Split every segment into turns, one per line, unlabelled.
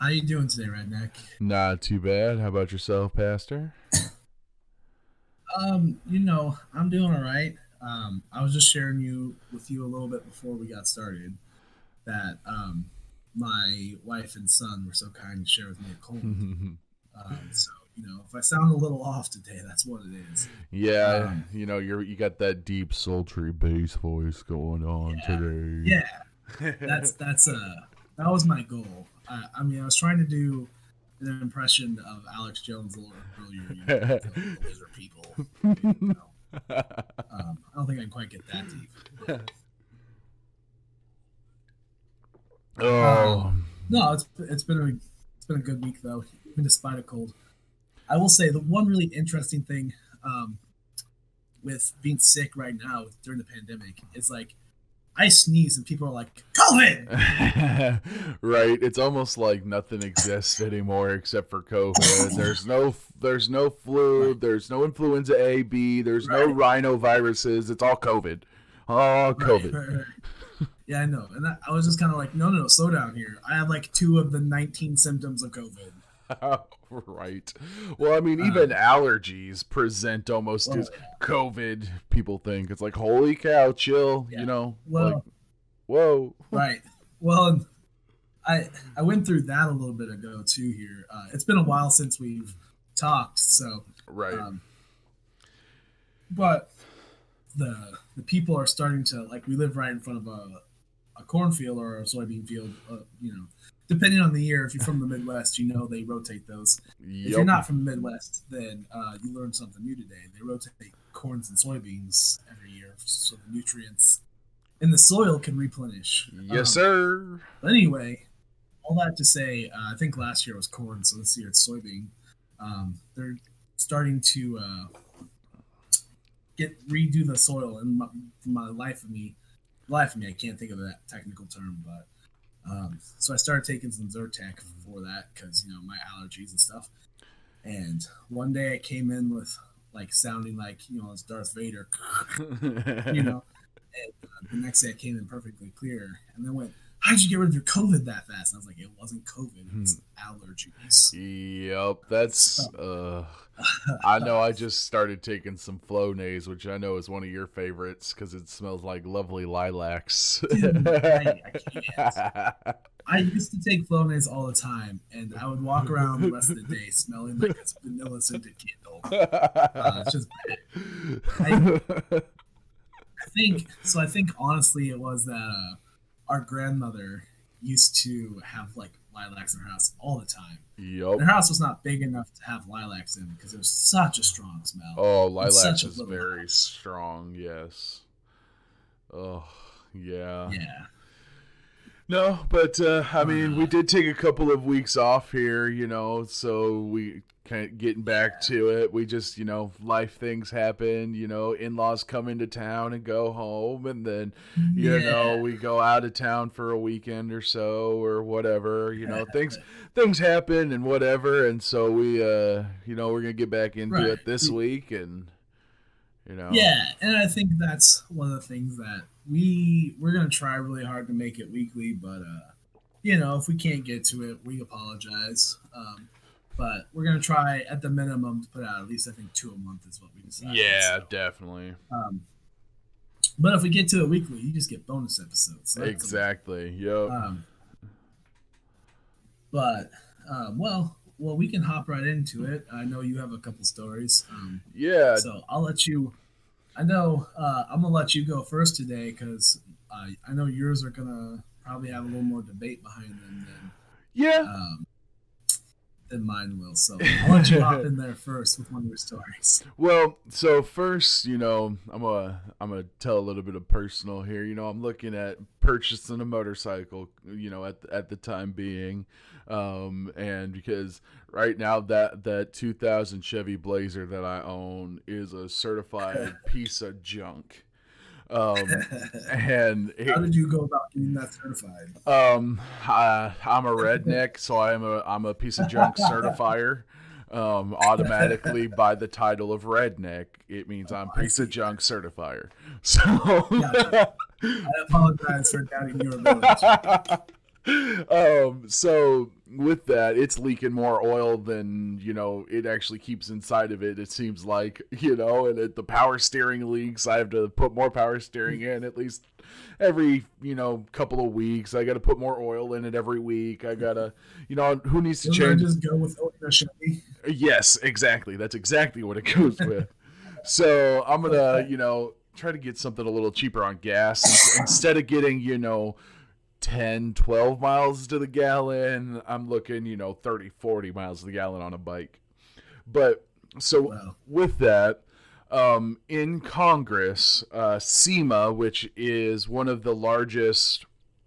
How you doing today, Redneck?
Not too bad. How about yourself, Pastor?
I'm doing all right. I was just sharing with you a little bit before we got started that my wife and son were so kind to share with me a cold. If I sound a little off today, that's what it is.
Yeah,
Um,
you got that deep, sultry bass voice going on
yeah,
today.
yeah, that was my goal. I was trying to do an impression of Alex Jones a little earlier. Like the lizard people. I don't think I can quite get that deep.
Oh,
Um, no, it's been a good week though, even despite a cold. I will say the one really interesting thing um, with being sick right now during the pandemic is like I sneeze and people are like COVID.
right. It's almost like nothing exists anymore except for COVID. There's no flu.
Right,
There's no influenza A, B. There's no
right,
rhinoviruses. It's all COVID. All
right,
COVID.
right, right. Yeah, I know. And I was just kind of like, no, no, no, slow down here. I have like two of the 19 symptoms of COVID.
Right. Well, I mean, even
Um,
allergies present almost
well,
as COVID. People think it's like, holy cow, chill.
yeah,
Like,
well,
whoa.
right. Well, and I went through that a little bit ago too. Here, it's been a while since we've talked, so
Right.
um, but the people are starting to like we live right in front of a cornfield or a soybean field. Depending on the year. If you're from the Midwest, they rotate those. If you're
Yep.
not from the Midwest, then you learned something new today. They rotate corns and soybeans every year, so the nutrients in the soil can replenish.
Yes, sir.
But anyway, all that to say, I think last year was corn, so this year it's soybean. They're starting to get redo the soil, and my life of me, I can't think of that technical term, but so I started taking some Zyrtec for that because my allergies and stuff. And one day I came in with like sounding like it's Darth Vader, you know. And the next day I came in perfectly clear, and then went, "How did you get rid of your COVID that fast?" And I was like, "It wasn't COVID; it was allergies."
Yep.
So,
I know I just started taking some Flonase, which I know is one of your favorites because it smells like lovely lilacs.
dude, I can't. I used to take Flonase all the time, and I would walk around the rest of the day smelling like this vanilla scented candle. It's just I, I think so. I think honestly, it was that our grandmother used to have like lilacs in her house all the time.
Yep.
And her house was not big enough to have lilacs in because it was such a strong smell
Oh,
in such
lilacs
a
is
little
very
house.
strong. Yes. Oh, yeah.
Yeah,
No, but I mean, we
uh,
did take a couple of weeks off here, so we kind of getting back
yeah,
to it. We just, life things happen, in-laws come into town and go home, and then,
yeah.
we go out of town for a weekend or so or whatever. Things happen and whatever, and so we're gonna get back into
Right.
it this week, and you know,
Yeah, and I think that's one of the things that we're gonna try really hard to make it weekly, but if we can't get to it, we apologize. But we're gonna try at the minimum to put out at least I think two a month is what we decided. So,
yeah, definitely,
um, but if we get to it weekly, you just get bonus episodes. So that's always
exactly, yep.
um, but well, we can hop right into it. I know you have a couple stories,
Yeah,
so I'll let you. I know I'm gonna let you go first today because I know yours are gonna probably have a little more debate behind them
yeah.
um, than mine will. So I'll let you hop in there first with one of your stories.
Well, so first, I'm gonna tell a little bit of personal here. I'm looking at purchasing a motorcycle, at the time being, and because right now that 2000 Chevy Blazer that I own is a certified piece of junk. Um, and
How
it,
did you go about getting that certified?
I'm a redneck, so I'm a piece of junk certifier. Automatically by the title of redneck, it means I'm
I
piece of
see.
junk certifier. So,
Gotcha. I apologize for doubting your ability.
so with that, it's leaking more oil than, it actually keeps inside of it. It seems like, and the power steering leaks. I have to put more power steering in at least every, couple of weeks. I got to put more oil in it every week. I got to, who needs to change?
Just go with Chevy.
Yes, exactly. That's exactly what it goes with. So I'm going to, try to get something a little cheaper on gas instead of getting, 10, 12 miles to the gallon. I'm looking, 30, 40 miles to the gallon on a bike. But so with that, in Congress, SEMA, which is one of the largest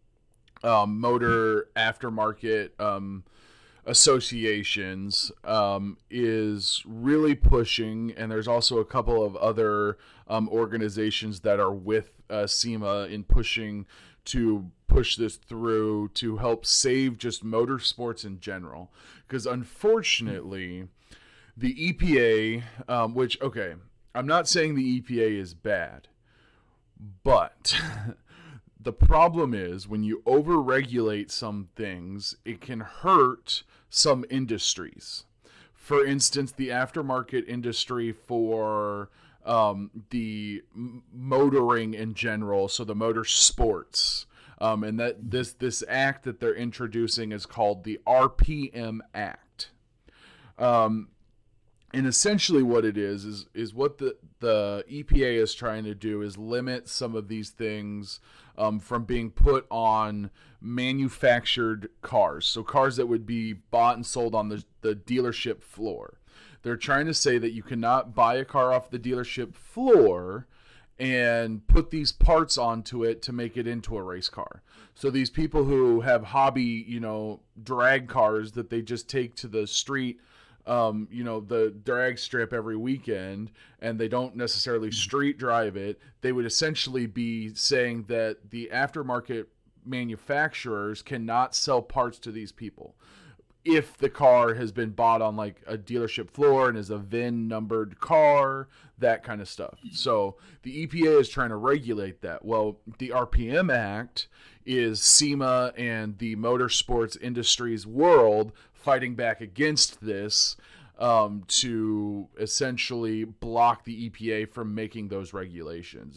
motor aftermarket associations, is really pushing, and there's also a couple of other organizations that are with SEMA in pushing to push this through to help save just motorsports in general. Because unfortunately, the EPA, which, okay, I'm not saying the EPA is bad, but the problem is when you overregulate some things, it can hurt some industries. For instance, the aftermarket industry for the motoring in general, so the motor sports. And that this act that they're introducing is called the RPM Act. And essentially what it is what the EPA is trying to do is limit some of these things from being put on manufactured cars. So cars that would be bought and sold on the dealership floor. They're trying to say that you cannot buy a car off the dealership floor and put these parts onto it to make it into a race car. So these people who have hobby, drag cars that they just take to the street, the drag strip every weekend, and they don't necessarily street drive it, they would essentially be saying that the aftermarket manufacturers cannot sell parts to these people if the car has been bought on like a dealership floor and is a VIN numbered car, that kind of stuff. So the EPA is trying to regulate that. Well, the RPM Act is SEMA and the motorsports industry's world fighting back against this to essentially block the EPA from making those regulations.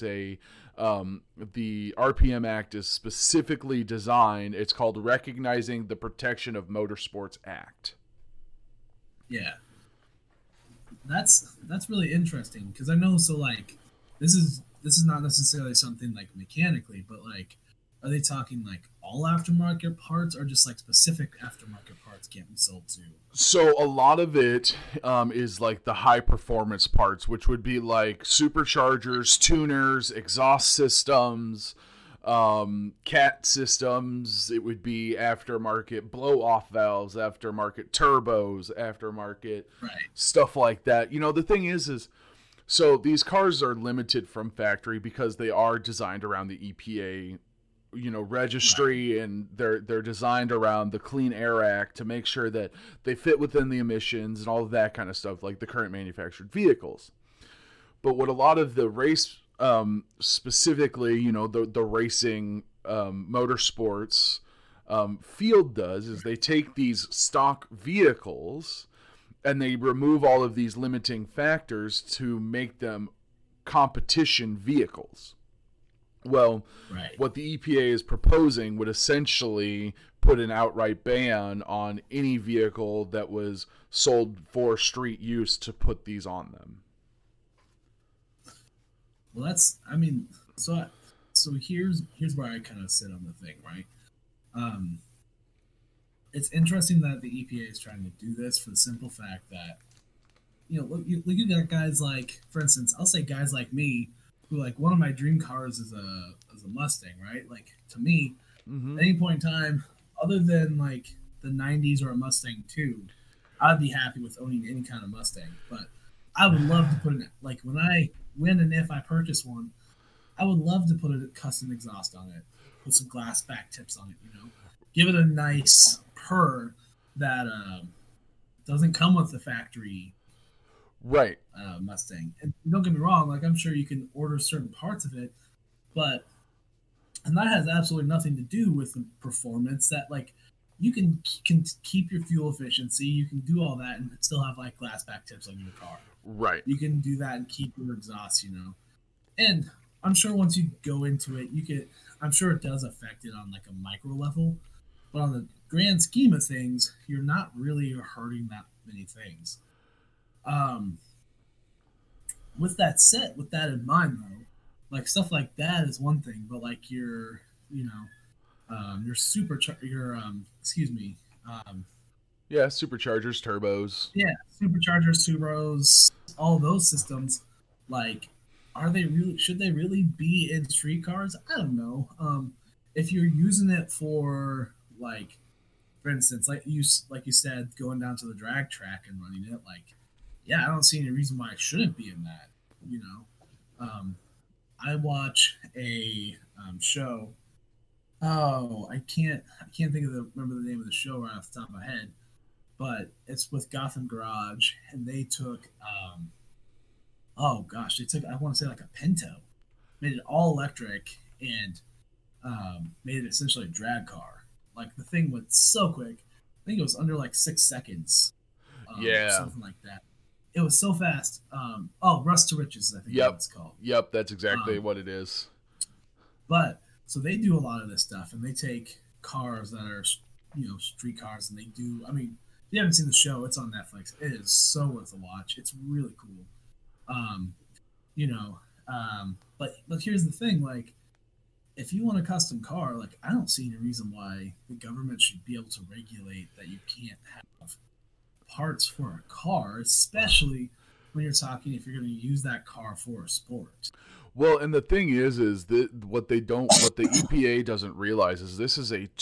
The RPM Act is specifically designed. It's called Recognizing the Protection of Motorsports Act.
Yeah, that's really interesting because I know. So like, this is not necessarily something like mechanically, but like, are they talking like all aftermarket parts or just like specific aftermarket parts can't be sold to?
So a lot of it is like the high performance parts, which would be like superchargers, tuners, exhaust systems, cat systems. It would be aftermarket blow off valves, aftermarket turbos, aftermarket stuff like that. The thing is so these cars are limited from factory because they are designed around the EPA registry, and they're designed around the Clean Air Act to make sure that they fit within the emissions and all of that kind of stuff, like the current manufactured vehicles. But what a lot of the race, specifically, the racing motorsports field does is they take these stock vehicles and they remove all of these limiting factors to make them competition vehicles. Well, what the EPA is proposing would essentially put an outright ban on any vehicle that was sold for street use to put these on them.
Well, so here's where I kind of sit on the thing, right? It's interesting that the EPA is trying to do this for the simple fact that, look, you got guys like, for instance, I'll say guys like me, who like one of my dream cars is a Mustang, right? Like to me, at any point in time, other than like the 90s or a Mustang 2, I'd be happy with owning any kind of Mustang. But I would love to put in like when and if I purchase one, I would love to put a custom exhaust on it, put some glass back tips on it, give it a nice purr that doesn't come with the factory. Mustang. And don't get me wrong, like I'm sure you can order certain parts of it, and that has absolutely nothing to do with the performance. That like can keep your fuel efficiency. You can do all that and still have like glass back tips on your car.
Right.
You can do that and keep your exhaust, And I'm sure once you go into it, I'm sure it does affect it on like a micro level, but on the grand scheme of things, you're not really hurting that many things. With that said, with that in mind though, like stuff like that is one thing, but like your
Yeah, superchargers, turbos.
yeah, superchargers, turbos, all those systems, like, are they really? Should they really be in street cars? I don't know. If you're using it for like, for instance, like you said, going down to the drag track and running it, like, yeah, I don't see any reason why I shouldn't be in that. I watch a show. Oh, I can't remember the name of the show right off the top of my head, but it's with Gotham Garage, and they took oh gosh, they took, I want to say, like a Pinto, made it all electric, and made it essentially a drag car. Like the thing went so quick. I think it was under like 6 seconds.
Yeah,
something like that. It was so fast. Oh, Rust to Riches, I think
yep,
it's called.
Yep, that's exactly what it is.
But so they do a lot of this stuff, and they take cars that are, street cars, and they do. I mean, if you haven't seen the show, it's on Netflix. It is so worth a watch. It's really cool. You know, but here's the thing, like, if you want a custom car, like, I don't see any reason why the government should be able to regulate that you can't have parts for a car, especially when you're talking if you're going to use that car for a sport.
Well, and the thing is that what the EPA doesn't realize is this is a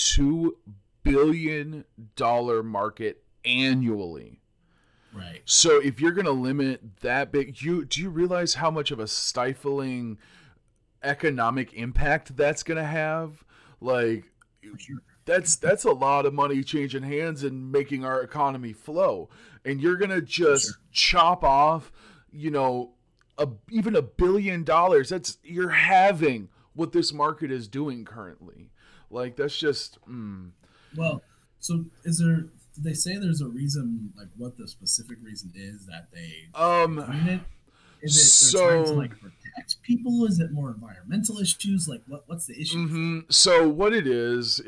$2 billion market annually.
Right.
So if you're going to limit that big, do you realize how much of a stifling economic impact that's going to have? Like,
for sure.
That's a lot of money changing hands and making our economy flow. And you're going to just chop off, even $1 billion. You're having what this market is doing currently. Like, that's just,
Well, so did they say there's a reason, like what the specific reason is that they doing it? Is it they're trying to like protect people? Is it more environmental issues? Like what's the issue?
Mm-hmm. So what it is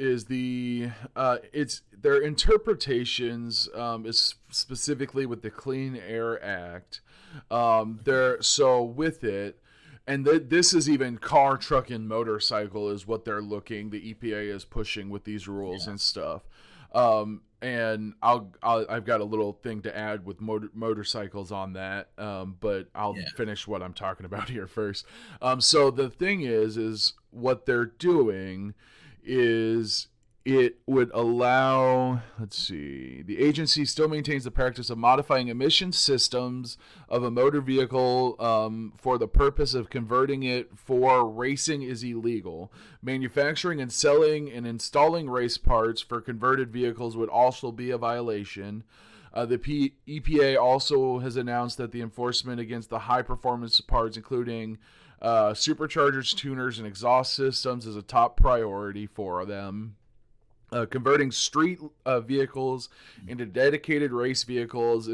it's their interpretations is specifically with the Clean Air Act. So with it, and this is even car, truck, and motorcycle is what they're looking. The EPA is pushing with these rules and stuff. And I've got a little thing to add with motorcycles on that, but I'll finish what I'm talking about here first. So the thing is what they're doing is it would allow, the agency still maintains the practice of modifying emission systems of a motor vehicle for the purpose of converting it for racing is illegal. Manufacturing and selling and installing race parts for converted vehicles would also be a violation. The EPA also has announced that the enforcement against the high-performance parts, including superchargers, tuners, and exhaust systems, is a top priority for them. Converting street vehicles into dedicated race vehicles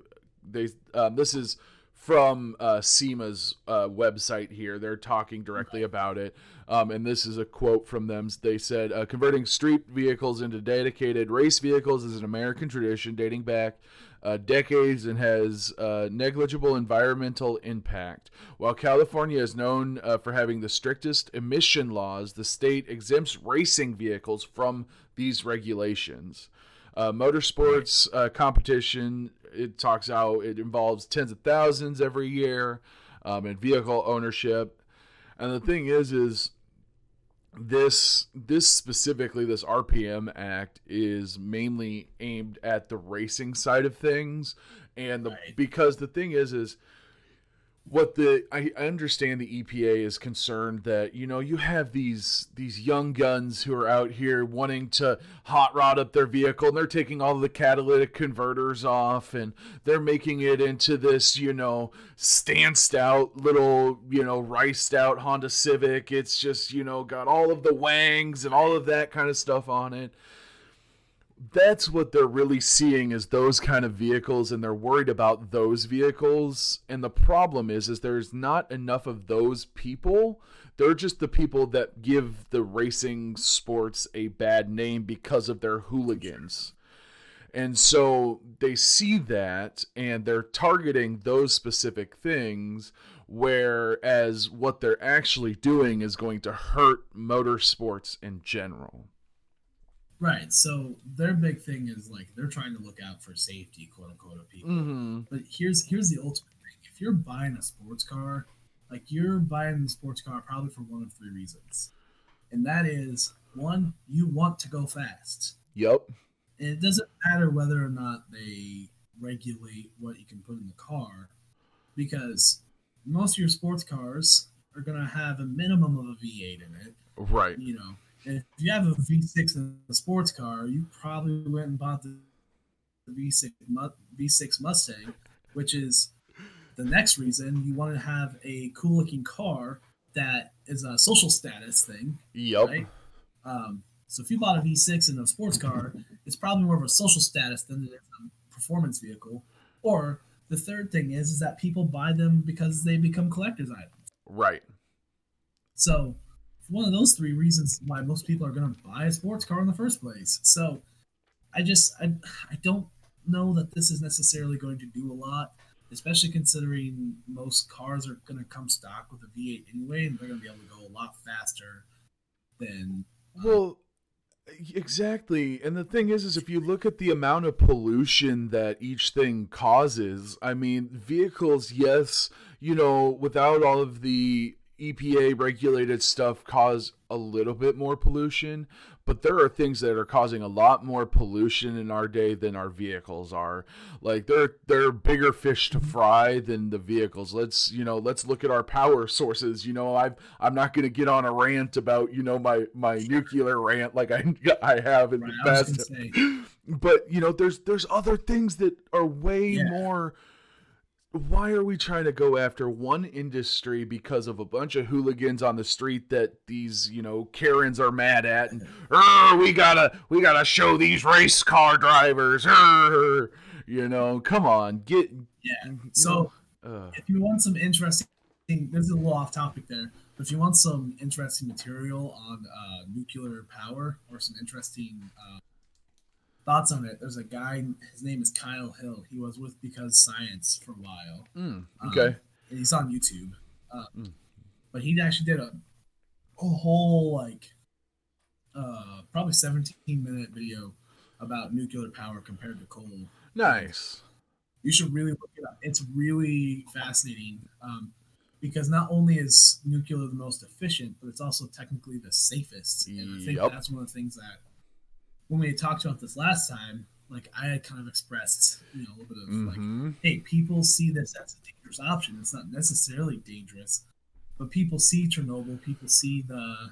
this is from SEMA's website here. They're talking directly about it, and this is a quote from them. They said, converting street vehicles into dedicated race vehicles is an American tradition dating back decades and has negligible environmental impact. While California is known for having the strictest emission laws, the state exempts racing vehicles from these regulations. Motorsports competition, it involves tens of thousands every year, and vehicle ownership. And the thing is this specifically, this RPM Act is mainly aimed at the racing side of things, and because the thing is I understand the EPA is concerned that you have these young guns who are out here wanting to hot rod up their vehicle, and they're taking all the catalytic converters off and they're making it into this stanced out little riced out Honda Civic. It's just got all of the wangs and all of that kind of stuff on it. that's what they're really seeing is those kind of vehicles, and they're worried about those vehicles. And the problem is there's not enough of those people. They're just the people that give the racing sports a bad name because of their hooligans. And so they see that and they're targeting those specific things, whereas what they're actually doing is going to hurt motorsports in general.
Right. So their big thing is like they're trying to look out for safety, quote unquote, of people.
Mm-hmm.
But here's the ultimate thing. If you're buying a sports car, like you're buying the sports car probably for one of three reasons. And that is one, you want to go fast.
Yep.
And it doesn't matter whether or not they regulate what you can put in the car, because most of your sports cars are going to have a minimum of a V8 in it.
Right.
You know, and if you have a V6 in a sports car, you probably went and bought the V6 Mustang, which is the next reason you want to have a cool looking car that is a social status thing.
Yep.
Right? So if you bought a V6 in a sports car, it's probably more of a social status than it is a performance vehicle. Or the third thing is that people buy them because they become collector's items.
Right.
So one of those three reasons why most people are going to buy a sports car in the first place. So I don't know that this is necessarily going to do a lot, especially considering most cars are going to come stock with a V8 anyway, and they're going to be able to go a lot faster than.
Well, exactly. And the thing is if you look at the amount of pollution that each thing causes, I mean, vehicles, yes, without all of the EPA regulated stuff cause a little bit more pollution, but there are things that are causing a lot more pollution in our day than our vehicles are. Like they're bigger fish to fry than the vehicles. Let's look at our power sources. I'm not going to get on a rant about my nuclear rant like I have in the past. But there's other things that are way more. Why are we trying to go after one industry because of a bunch of hooligans on the street that these, Karens are mad at, and we gotta show these race car drivers, come on,
So if you want some interesting, this is a little off topic there, but if you want some interesting material on nuclear power or some interesting thoughts on it, there's a guy, his name is Kyle Hill. He was with Because Science for a while.
Okay.
And he's on YouTube. But he actually did a whole, probably 17-minute video about nuclear power compared to coal.
Nice.
You should really look it up. It's really fascinating because not only is nuclear the most efficient, but it's also technically the safest. And I think that's one of the things that when we had talked about this last time, I had kind of expressed, a little bit of hey, people see this as a dangerous option. It's not necessarily dangerous, but people see Chernobyl, people see the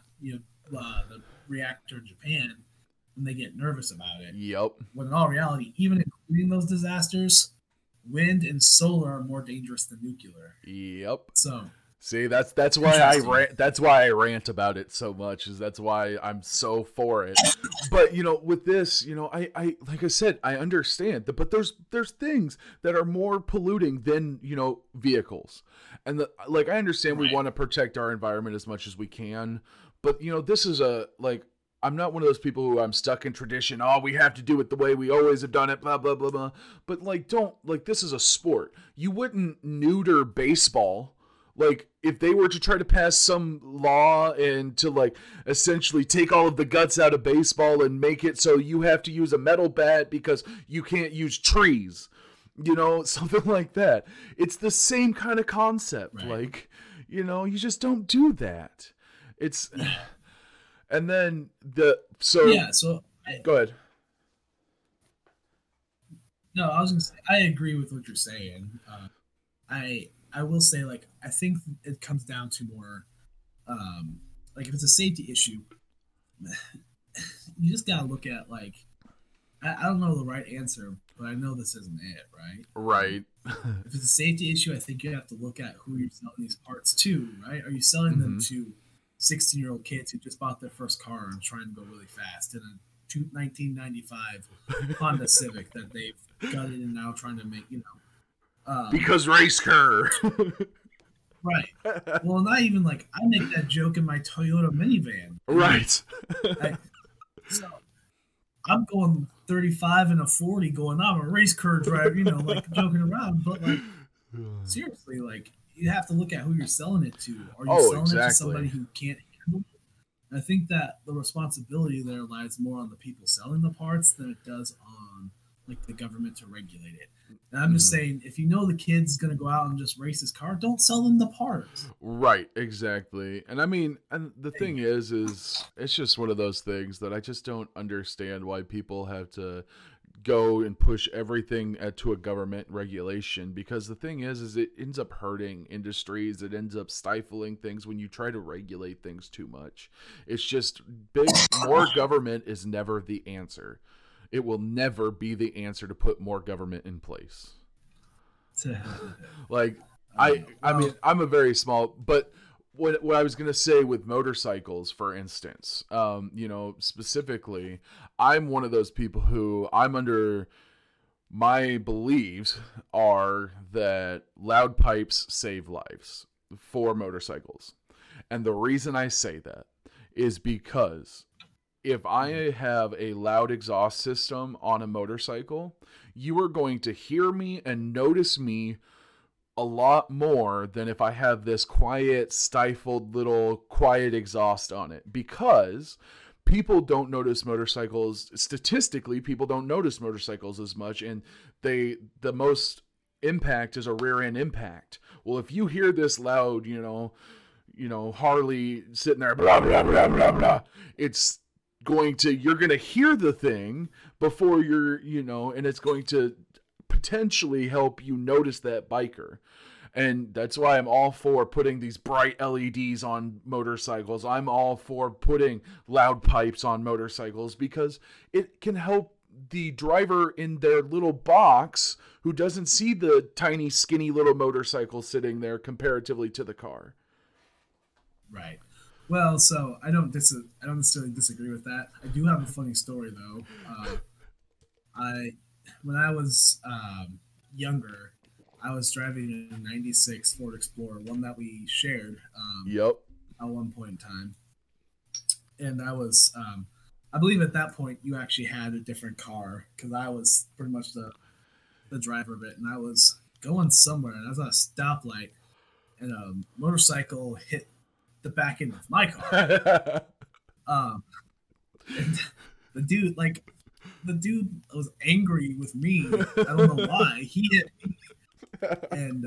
reactor in Japan, and they get nervous about it.
Yep.
When in all reality, even including those disasters, wind and solar are more dangerous than nuclear.
Yep.
So.
See, that's why I rant about it so much. That's why I'm so for it. But with this, I like I said, I understand but there's things that are more polluting than vehicles, and I understand we want to protect our environment as much as we can, but this is I'm not one of those people who I'm stuck in tradition. Oh, we have to do it the way we always have done it, blah, blah, blah, blah. But this is a sport. You wouldn't neuter baseball. If they were to try to pass some law and to essentially take all of the guts out of baseball and make it so you have to use a metal bat because you can't use trees, something like that. It's the same kind of concept. Right. You just don't do that. It's, and then go ahead.
No, I was going to say, I agree with what you're saying. I will say, I think it comes down to more, if it's a safety issue, you just gotta look at, I don't know the right answer, but I know this isn't it, right?
Right.
If it's a safety issue, I think you have to look at who you're selling these parts to, right? Are you selling them to 16-year-old kids who just bought their first car and trying to go really fast in a 1995 Honda Civic that they've gutted and now trying to make,
because race car.
Right. Well, not even like I make that joke in my Toyota minivan.
Right.
So I'm going 35 and a 40 going, I'm a race car driver, like joking around. But like, seriously, like you have to look at who you're selling it to. Are you selling it to somebody who can't handle it? I think that the responsibility there lies more on the people selling the parts than it does on like the government to regulate it. And I'm just saying, if you know the kid's gonna go out and just race his car, don't sell them the parts.
Right, exactly. And I mean, and the thing is it's just one of those things that I just don't understand why people have to go and push everything to a government regulation, because the thing is it ends up hurting industries. It ends up stifling things when you try to regulate things too much. It's just more government is never the answer. It will never be the answer to put more government in place. Like I mean, I'm a very small, but what I was going to say with motorcycles, for instance, specifically, I'm one of those people who my beliefs are that loud pipes save lives for motorcycles. And the reason I say that is because if I have a loud exhaust system on a motorcycle, you are going to hear me and notice me a lot more than if I have this quiet, stifled little quiet exhaust on it, because people don't notice motorcycles. Statistically, people don't notice motorcycles as much, and the most impact is a rear end impact. Well, if you hear this loud, Harley sitting there, blah, blah, blah, blah, blah, you're going to hear the thing before and it's going to potentially help you notice that biker. And that's why I'm all for putting these bright LEDs on motorcycles. I'm all for putting loud pipes on motorcycles, because it can help the driver in their little box who doesn't see the tiny, skinny little motorcycle sitting there comparatively to the car.
Right. Well, so I don't necessarily disagree with that. I do have a funny story though. When I was younger, I was driving a '96 Ford Explorer, one that we shared.
Yep.
At one point in time, and I was, I believe at that point you actually had a different car, because I was pretty much the driver of it, and I was going somewhere, and I was at a stoplight, and a motorcycle hit the back end of my car. And the dude was angry with me. I don't know why. He hit me, and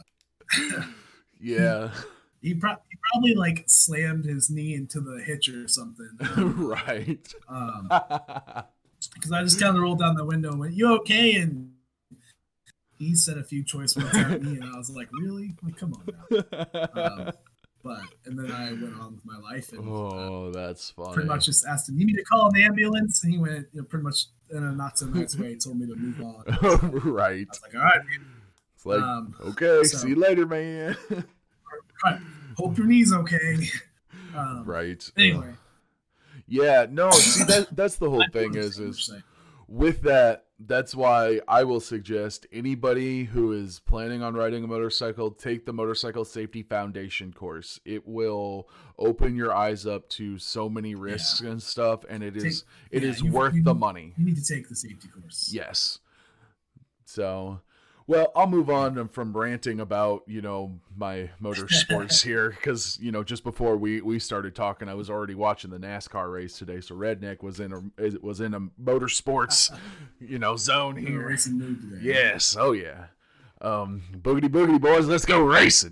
yeah,
he probably like slammed his knee into the hitch or something.
Right.
Because I just kind of rolled down the window and went, "You okay?" And he said a few choice words at me, and I was like, "Really? Like, come on now." And then I went on with my life. And,
that's funny.
Pretty much just asked him, "You need to call an ambulance?" And he went, pretty much in a not so nice way, told me to move on.
Right.
I was like, "All right, man."
It's like, okay, see you later, man.
Right. Hope your knee's okay.
Right.
Anyway.
Yeah, no, see, that's the whole thing is with that, that's why I will suggest anybody who is planning on riding a motorcycle, take the Motorcycle Safety Foundation course. It will open your eyes up to so many risks and stuff, and it is worth the money.
You need to take the safety course.
Yes. So, well, I'll move on from ranting about, my motorsports here, because, just before we started talking, I was already watching the NASCAR race today. So Redneck was in a motorsports, zone here.
Racing mood today.
Yes. Oh yeah. Boogity boogity boys, let's go racing.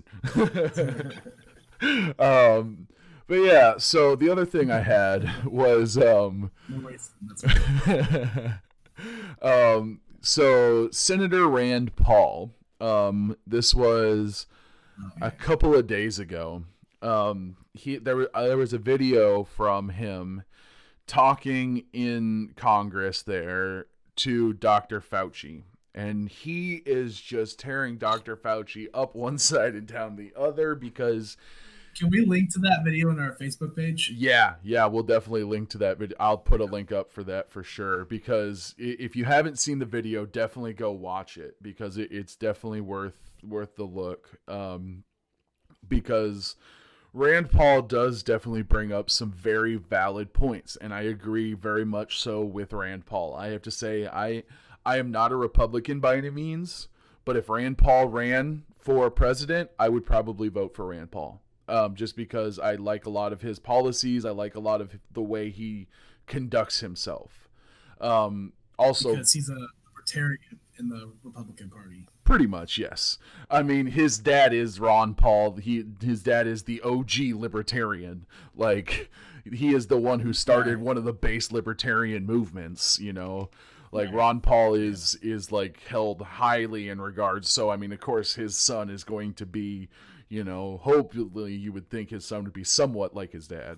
But yeah, so the other thing I had was
no racing. That's right.
So Senator Rand Paul, this was a couple of days ago. There was a video from him talking in Congress there to Dr. Fauci, and he is just tearing Dr. Fauci up one side and down the other, because
Can we link to that video in our Facebook page?
Yeah, we'll definitely link to that video. I'll put a link up for that for sure, because if you haven't seen the video, definitely go watch it, because it's definitely worth the look. Because Rand Paul does definitely bring up some very valid points, and I agree very much so with Rand Paul. I have to say, I am not a Republican by any means, but if Rand Paul ran for president, I would probably vote for Rand Paul. Just because I like a lot of his policies. I like a lot of the way he conducts himself. Also,
because he's a libertarian in the Republican Party.
Pretty much, yes. I mean, his dad is Ron Paul. His dad is the OG libertarian. Like, he is the one who started one of the base libertarian movements, you know. Like, Ron Paul is like held highly in regards. So, I mean, of course, his son is going to be, you know, hopefully you would think his son would be somewhat like his dad.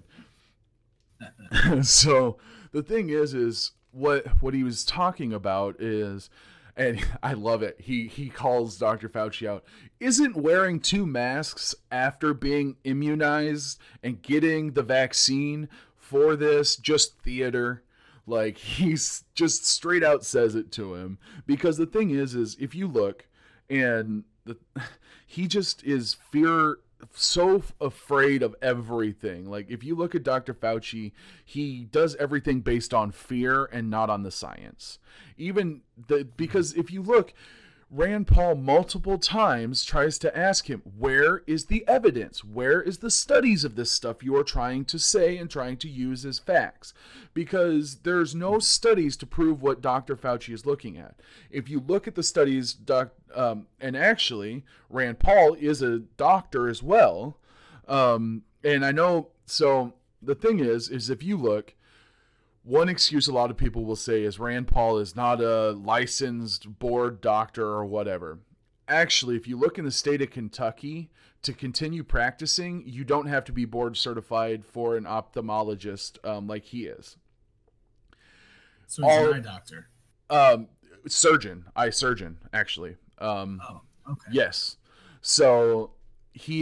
So the thing is what he was talking about is, and I love it, he calls Dr. Fauci out, isn't wearing 2 masks after being immunized and getting the vaccine for this just theater? Like, he's just straight out says it to him. Because the thing is if you look, and he just is so afraid of everything. Like, if you look at Dr. Fauci, he does everything based on fear and not on the science. Because if you look, Rand Paul multiple times tries to ask him, where is the evidence? Where is the studies of this stuff you are trying to say and trying to use as facts? Because there's no studies to prove what Dr. Fauci is looking at. If you look at the studies, and actually, Rand Paul is a doctor as well. And I know, so the thing is if you look, one excuse a lot of people will say is Rand Paul is not a licensed board doctor or whatever. Actually, if you look in the state of Kentucky, to continue practicing, you don't have to be board certified for an ophthalmologist like he is.
So he's an eye doctor?
Eye surgeon, actually.
Oh, okay.
Yes. So he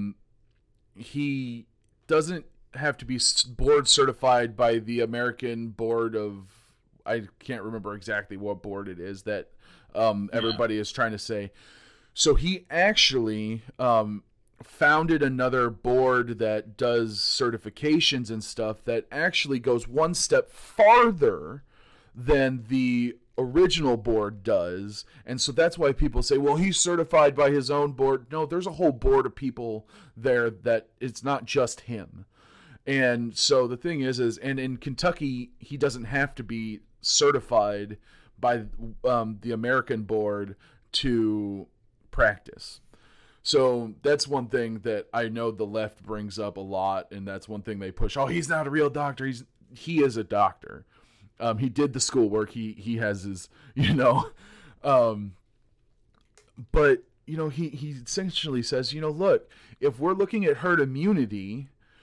doesn't have to be board certified by the American Board of, I can't remember exactly what board it is that everybody is trying to say. So he actually founded another board that does certifications and stuff that actually goes one step farther than the original board does. And so that's why people say, well, he's certified by his own board. No, there's a whole board of people there that it's not just him. And so the thing is and in Kentucky, he doesn't have to be certified by the American board to practice. So that's one thing that I know the left brings up a lot, and that's one thing they push. Oh, he's not a real doctor. He is a doctor. He did the schoolwork. He has his, you know. But, you know, he essentially says, you know, look, if we're looking at herd immunity,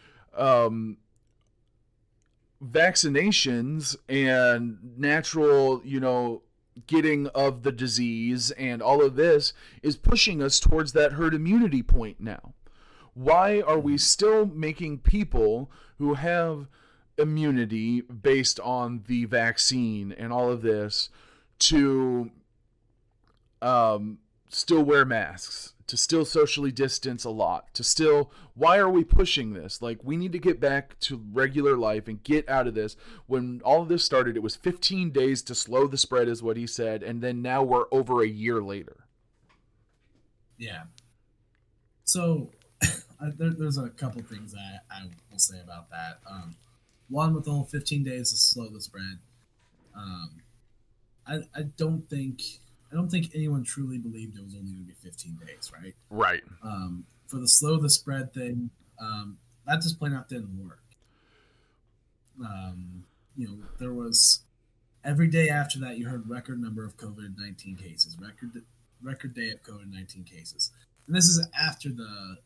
vaccinations and natural, you know, getting of the disease and all of this is pushing us towards that herd immunity point now. Why are we still making people who have immunity based on the vaccine and all of this to still wear masks, to still socially distance a lot, to still, why are we pushing this? Like, we need to get back to regular life and get out of this. When all of this started, it was 15 days to slow the spread is what he said, and then now we're over a year later.
Yeah. So there's a couple things that I will say about that. One, with the whole 15 days to slow the spread, I don't think anyone truly believed it was only going to be 15 days, right?
Right.
For the slow the spread thing, that just plain out didn't work. You know, there was every day after that you heard record number of COVID-19 cases, record day of COVID-19 cases, and this is after the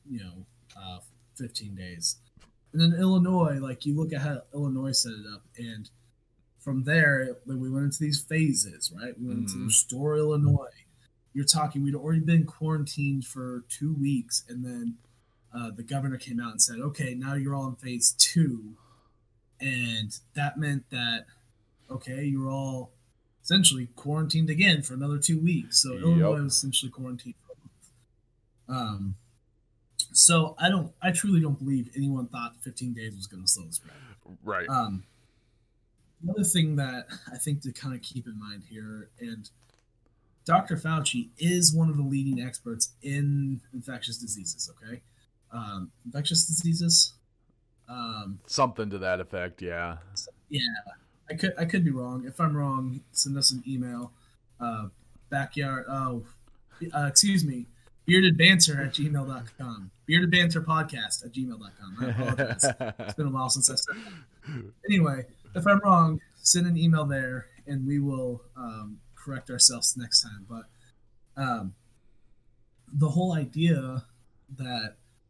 15 days. And then Illinois, like, you look at how Illinois set it up, and from there, we went into these phases, right? We went into Restore Illinois. You're talking, we'd already been quarantined for 2 weeks, and then the governor came out and said, okay, now you're all in phase 2. And that meant that, okay, you're all essentially quarantined again for another 2 weeks. So Illinois was essentially quarantined for a month. So I truly don't believe anyone thought 15 days was going to slow the spread.
Right.
The other thing that I think to kind of keep in mind here, and Dr. Fauci is one of the leading experts in infectious diseases, okay? Infectious diseases?
Something to that effect, yeah.
Yeah, I could be wrong. If I'm wrong, send us an email. Excuse me, beardedbanter@gmail.com. beardedbanterpodcast@gmail.com. I apologize. It's been a while since I said that. Anyway, if I'm wrong, send an email there, and we will correct ourselves next time. But the whole idea that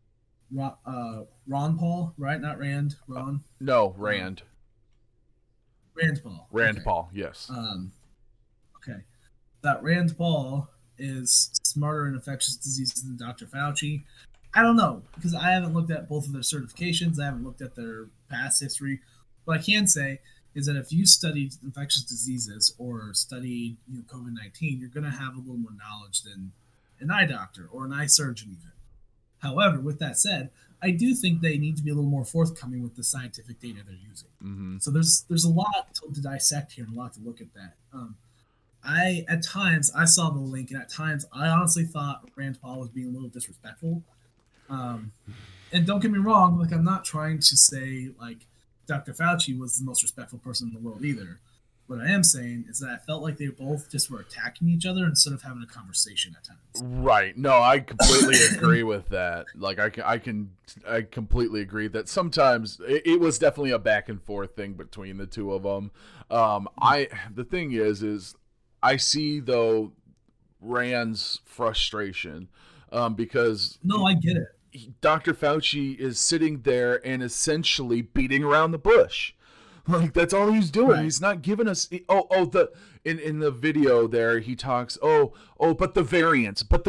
Ron Paul, right? Not Rand. Ron.
No, Rand.
Rand Paul.
Rand Paul. Yes.
Okay. That Rand Paul is smarter in infectious diseases than Dr. Fauci. I don't know, because I haven't looked at both of their certifications. I haven't looked at their past history. What I can say is that if you studied infectious diseases or studied COVID-19, you're going to have a little more knowledge than an eye doctor or an eye surgeon even. However, with that said, I do think they need to be a little more forthcoming with the scientific data they're using.
Mm-hmm.
So there's a lot to dissect here and a lot to look at that. At times I saw the link, and at times I honestly thought Rand Paul was being a little disrespectful. And don't get me wrong, like I'm not trying to say like Dr. Fauci was the most respectful person in the world either. What I am saying is that I felt like they both just were attacking each other instead of having a conversation at times.
Right. No, I completely agree with that. Like I completely agree that sometimes it was definitely a back and forth thing between the two of them. The thing is I see though Rand's frustration because
no, I get it.
Dr. Fauci is sitting there and essentially beating around the bush. Like that's all he's doing. Right. He's not giving us. In the video there he talks. But the variants. But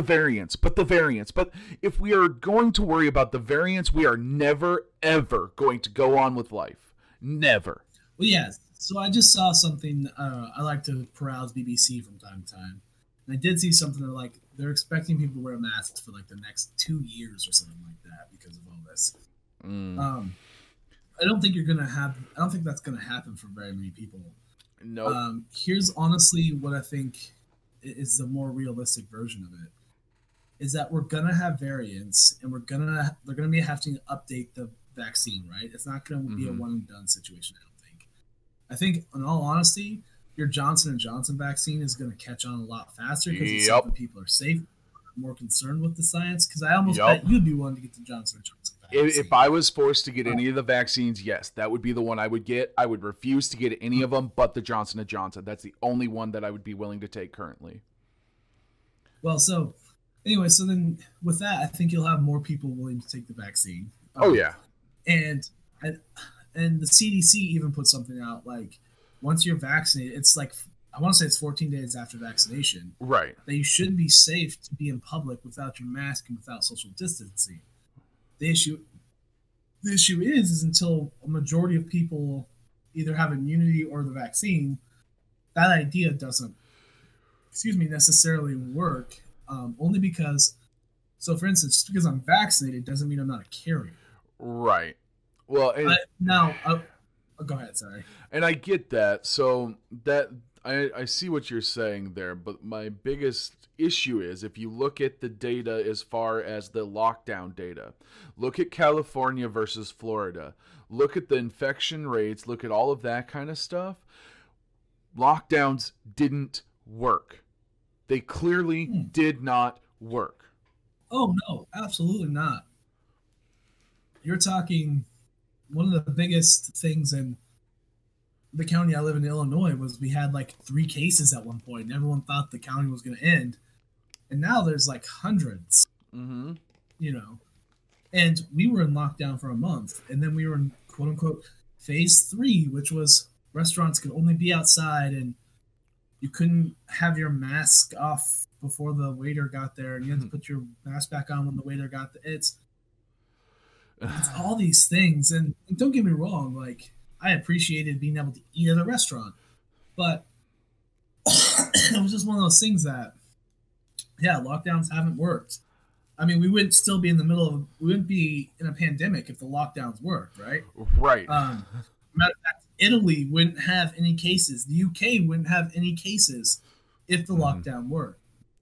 if we are going to worry about the variants, we are never ever going to go on with life. Never.
Well, yes. So I just saw something. I like to peruse BBC from time to time, and I did see something that like they're expecting people to wear masks for like the next 2 years or something like that because of all this. I don't think that's gonna happen for very many people.
No.
Here's honestly what I think is the more realistic version of it. Is that we're gonna have variants, and they're gonna be having to update the vaccine, right? It's not gonna be a one and done situation. I think, in all honesty, your Johnson & Johnson vaccine is going to catch on a lot faster because it's something people are safe, more concerned with the science. Because I almost bet you'd be willing to get the Johnson & Johnson vaccine.
If I was forced to get any of the vaccines, yes, that would be the one I would get. I would refuse to get any of them but the Johnson & Johnson. That's the only one that I would be willing to take currently.
Well, so anyway, so then with that, I think you'll have more people willing to take the vaccine.
Oh, yeah.
And the CDC even put something out like once you're vaccinated, it's like I want to say it's 14 days after vaccination,
right?
That you should be safe to be in public without your mask and without social distancing. The issue is until a majority of people either have immunity or the vaccine, that idea doesn't, necessarily work. Only because, so for instance, just because I'm vaccinated doesn't mean I'm not a carrier.
Right. Well,
go ahead. Sorry.
And I get that. So that I see what you're saying there, but my biggest issue is if you look at the data as far as the lockdown data, look at California versus Florida, look at the infection rates, look at all of that kind of stuff. Lockdowns didn't work. They clearly did not work.
Oh no, absolutely not. You're talking. One of the biggest things in the county I live in, Illinois, was we had like 3 cases at one point, and everyone thought the county was going to end. And now there's like hundreds, and we were in lockdown for a month. And then we were in quote unquote phase 3, which was restaurants could only be outside and you couldn't have your mask off before the waiter got there. And you had to put your mask back on when the waiter got there. It's all these things, and don't get me wrong, like I appreciated being able to eat at a restaurant, but it was just one of those things that, yeah, lockdowns haven't worked. I mean, we wouldn't still be in the middle of, we wouldn't be in a pandemic if the lockdowns worked, right?
Right.
Matter of fact, Italy wouldn't have any cases. The UK wouldn't have any cases if the lockdown worked.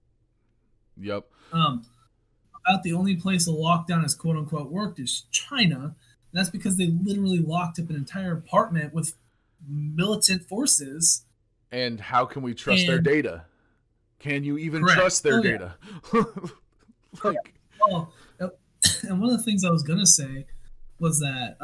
Yep.
About the only place the lockdown has quote unquote worked is China. And that's because they literally locked up an entire apartment with militant forces.
And how can we trust their data? Can you even trust their data?
Like, well, and one of the things I was gonna say was that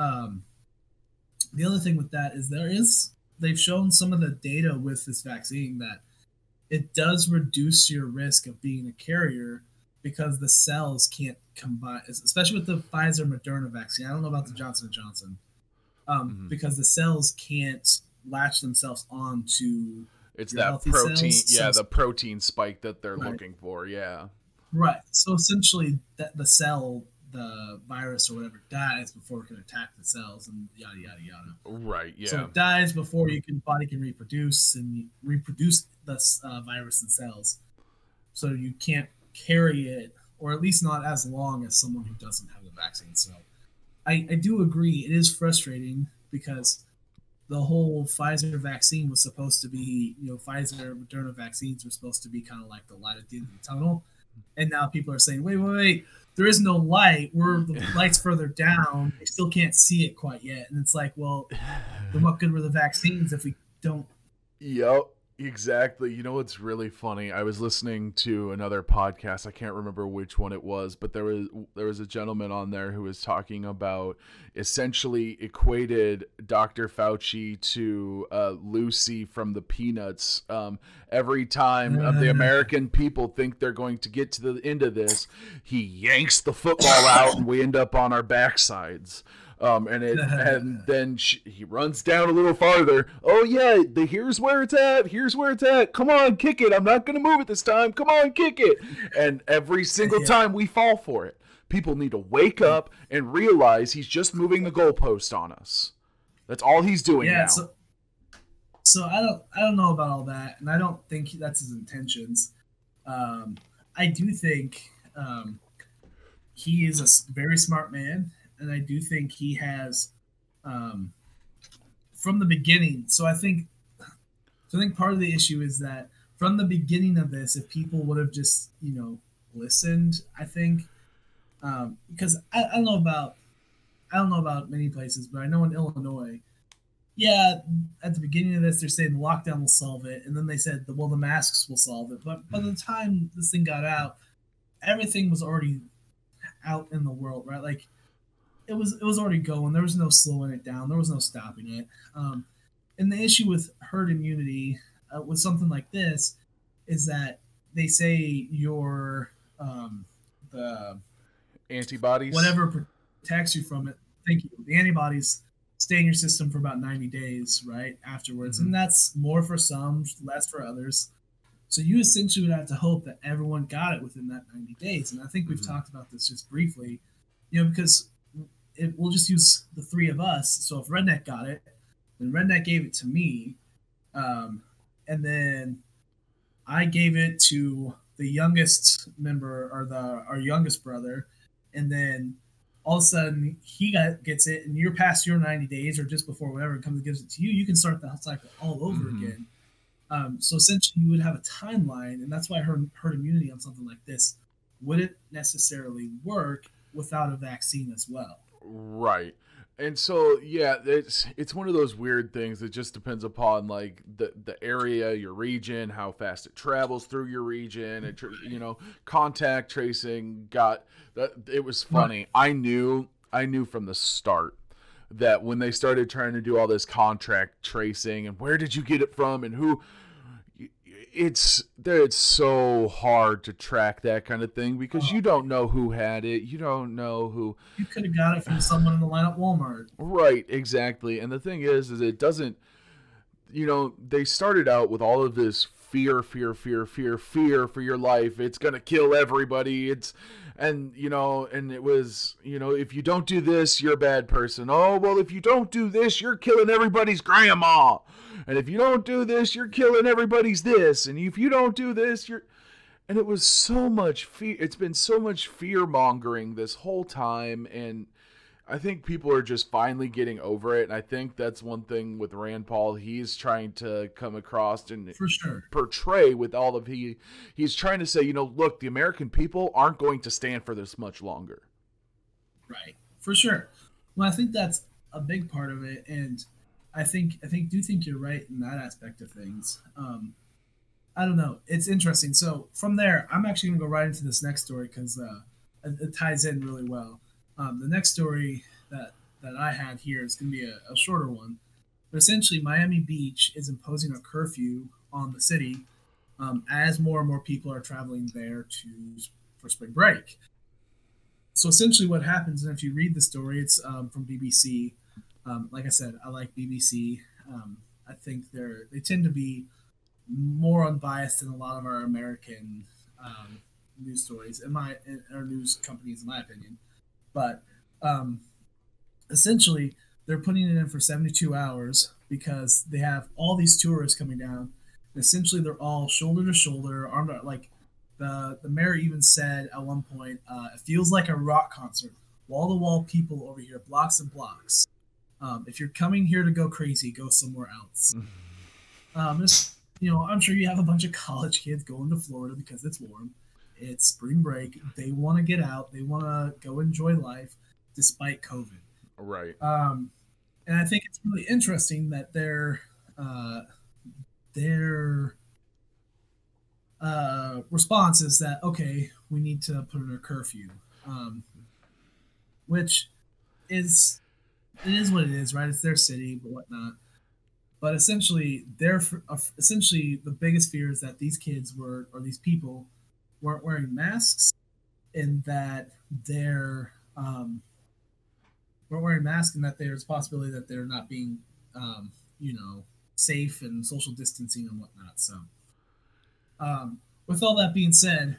the other thing with that is they've shown some of the data with this vaccine that it does reduce your risk of being a carrier because the cells can't combine, especially with the Pfizer Moderna vaccine. I don't know about the Johnson & Johnson, because the cells can't latch themselves on to
it's that protein cells. Yeah, the protein spike that they're looking for. Yeah,
right. So essentially the cell, the virus or whatever, dies before it can attack the cells and yada yada yada.
Right. Yeah.
So it dies before body can reproduce and reproduce the virus and cells. So you can't carry it, or at least not as long as someone who doesn't have the vaccine. So I do agree. It is frustrating because the whole Pfizer vaccine was supposed to be, Pfizer Moderna vaccines were supposed to be kind of like the light at the end of the tunnel. And now people are saying, wait, there is no light. The light's further down. They still can't see it quite yet. And it's like, well, then what good were the vaccines if we don't?
Yep. Exactly. You know what's really funny? I was listening to another podcast. I can't remember which one it was, but there was a gentleman on there who was talking about essentially equated Dr. Fauci to Lucy from the Peanuts. Every time the American people think they're going to get to the end of this, he yanks the football out and we end up on our backsides. And then he runs down a little farther. Oh yeah, here's where it's at. Here's where it's at. Come on, kick it. I'm not gonna move it this time. Come on, kick it. And every single time we fall for it. People need to wake up and realize he's just moving the goalpost on us. That's all he's doing now.
So I don't know about all that, and I don't think that's his intentions. I do think he is a very smart man. And I do think he has, from the beginning. So I think part of the issue is that from the beginning of this, if people would have just listened, I think, because I don't know about many places, but I know in Illinois, yeah, at the beginning of this, they're saying the lockdown will solve it, and then they said the masks will solve it. But by the time this thing got out, everything was already out in the world, right? Like. It was already going. There was no slowing it down. There was no stopping it. And the issue with herd immunity with something like this is that they say the
antibodies,
whatever protects you from it. Thank you. The antibodies stay in your system for about 90 days, right afterwards, and that's more for some, less for others. So you essentially would have to hope that everyone got it within that 90 days. And I think we've talked about this just briefly, because. We'll just use the three of us. So if Redneck got it, then Redneck gave it to me, and then I gave it to the youngest member or our youngest brother, and then all of a sudden he gets it, and you're past your 90 days or just before whatever comes and gives it to you. You can start that cycle all over again. So essentially, you would have a timeline, and that's why herd immunity on something like this wouldn't necessarily work without a vaccine as well.
Right. And so, yeah, it's one of those weird things that just depends upon like the area, your region, how fast it travels through your region. It, contact tracing it was funny. I knew from the start that when they started trying to do all this contract tracing and where did you get it from and who, it's so hard to track that kind of thing because you don't know who had it. You don't know who. You
could have got it from someone in the line at Walmart.
Right, exactly. And the thing is it doesn't, they started out with all of this fear, fear, fear, fear, fear for your life. It's gonna kill everybody. And it was, if you don't do this, you're a bad person. Oh, well, if you don't do this, you're killing everybody's grandma. And if you don't do this, you're killing everybody's this. And if you don't do this, you're... And it was so much fear. It's been so much fear mongering this whole time. And I think people are just finally getting over it. And I think that's one thing with Rand Paul. He's trying to come across and
for sure
portray with all of he's trying to say, look, the American people aren't going to stand for this much longer.
Right. For sure. Well, I think that's a big part of it. And I think you're right in that aspect of things. I don't know. It's interesting. So from there, I'm actually going to go right into this next story because it ties in really well. The next story that I had here is going to be a shorter one. But essentially, Miami Beach is imposing a curfew on the city as more and more people are traveling there for spring break. So essentially what happens, and if you read the story, it's from BBC. Like I said, I like BBC. I think they tend to be more unbiased than a lot of our American news stories, or news companies, in my opinion. But essentially, they're putting it in for 72 hours because they have all these tourists coming down. And essentially, they're all shoulder to shoulder, armed out. Like the mayor even said at one point, it feels like a rock concert. Wall to wall people over here, blocks and blocks. If you're coming here to go crazy, go somewhere else. I'm sure you have a bunch of college kids going to Florida because it's warm. It's spring break. They want to get out. They want to go enjoy life despite COVID.
Right.
And I think it's really interesting that their response is that, okay, we need to put in a curfew, which it is what it is, right? It's their city, but whatnot. But essentially, the biggest fear is that these kids these people weren't wearing masks, and that they're weren't wearing masks, and that there's a possibility that they're not being, safe and social distancing and whatnot. So, with all that being said,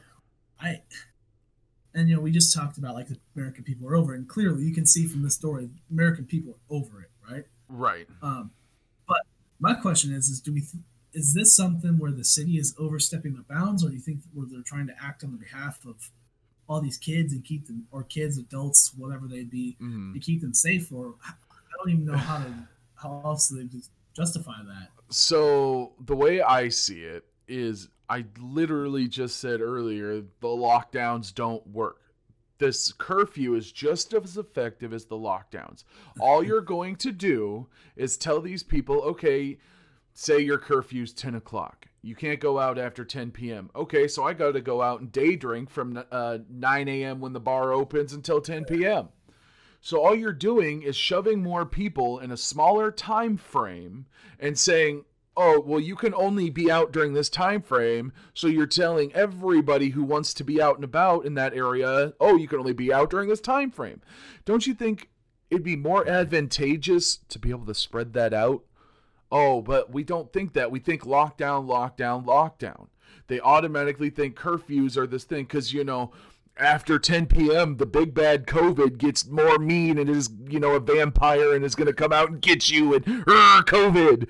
we just talked about like the American people are over it, and clearly you can see from the story, American people are over it, right?
Right.
But my question is is this something where the city is overstepping the bounds, or do you think where they're trying to act on the behalf of all these kids and keep them, or kids, adults, whatever they be, to keep them safe? Or I don't even know how else they justify that.
So the way I see it is, I literally just said earlier, the lockdowns don't work. This curfew is just as effective as the lockdowns. All you're going to do is tell these people, okay, say your curfew's 10 o'clock. You can't go out after 10 p.m. Okay, so I got to go out and day drink from 9 a.m. when the bar opens until 10 p.m. So all you're doing is shoving more people in a smaller time frame and saying, oh, well, you can only be out during this time frame. So you're telling everybody who wants to be out and about in that area, oh, you can only be out during this time frame. Don't you think it'd be more advantageous to be able to spread that out? Oh, but we don't think that. We think lockdown, lockdown, lockdown. They automatically think curfews are this thing because, after 10 p.m., the big bad COVID gets more mean and is, a vampire and is going to come out and get you and, COVID,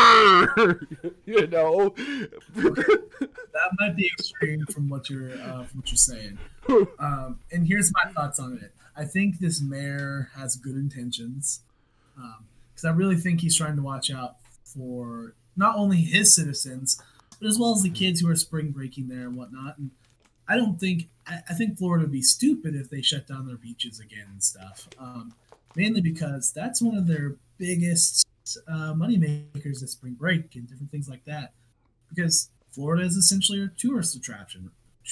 That might be extreme from what you're saying. And here's my thoughts on it. I think this mayor has good intentions, because I really think he's trying to watch out for not only his citizens, but as well as the kids who are spring breaking there and whatnot. And I think Florida would be stupid if they shut down their beaches again and stuff. Mainly because that's one of their biggest money makers at spring break and different things like that. Because Florida is essentially a tourist attraction.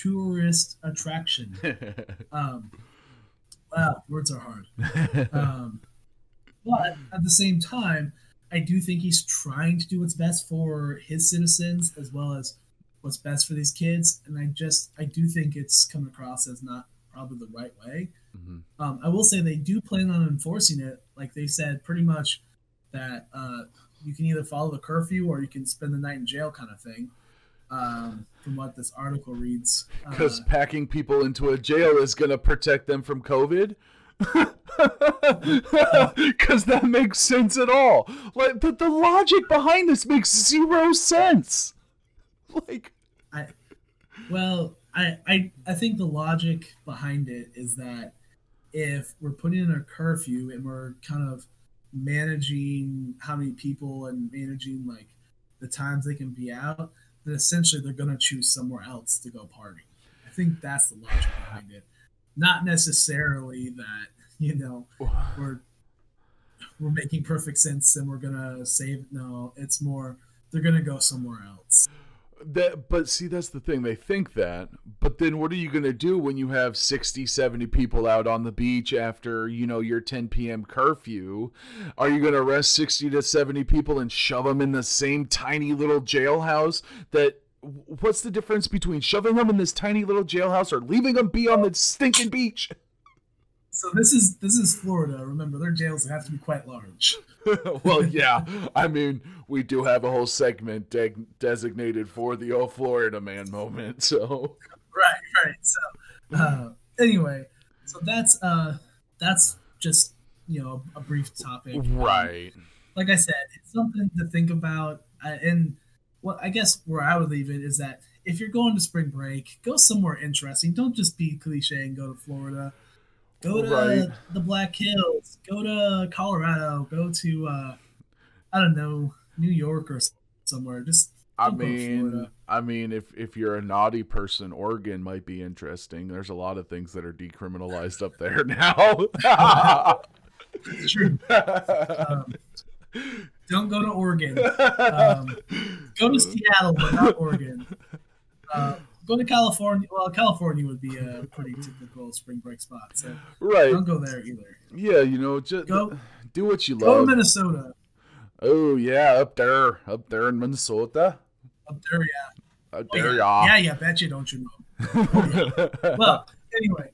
Wow, words are hard. But at the same time, I do think he's trying to do what's best for his citizens as well as what's best for these kids. And I do think it's come across as not probably the right way. Mm-hmm. I will say they do plan on enforcing it. Like they said, pretty much that you can either follow the curfew or you can spend the night in jail kind of thing. from what this article reads.
Because packing people into a jail is going to protect them from COVID. Because that makes sense at all. Like the logic behind this makes zero sense. Like,
I think the logic behind it is that if we're putting in a curfew and we're kind of managing how many people and managing like the times they can be out, then essentially they're going to choose somewhere else to go party. I think that's the logic behind it. Not necessarily that, we're making perfect sense and we're going to save. No, it's more they're going to go somewhere else.
But see, that's the thing. They think that, but then what are you going to do when you have 60, 70 people out on the beach after, your 10 p.m. curfew? Are you going to arrest 60 to 70 people and shove them in the same tiny little jailhouse? What's the difference between shoving them in this tiny little jailhouse or leaving them be on the stinking beach?
So this is Florida. Remember, their jails have to be quite large.
Well, yeah. I mean, we do have a whole segment designated for the "Oh Florida Man" moment. So
right. So anyway, so that's just a brief topic.
Right.
Like I said, it's something to think about. And what I guess where I would leave it is that if you're going to spring break, go somewhere interesting. Don't just be cliche and go to Florida. Go to the Black Hills. Go to Colorado. Go to I don't know, New York or somewhere. Just
I mean, if you're a naughty person, Oregon might be interesting. There's a lot of things that are decriminalized up there now.
It's true. Don't go to Oregon. Go to Seattle, but not Oregon. Go to California. Well, California would be a pretty typical spring break spot. So don't go there either.
Yeah, just do what you love.
Go to Minnesota.
Oh yeah, up there in Minnesota.
Up there, yeah.
Up there, yeah.
Yeah, bet you don't you know. Oh, yeah. Well, anyway,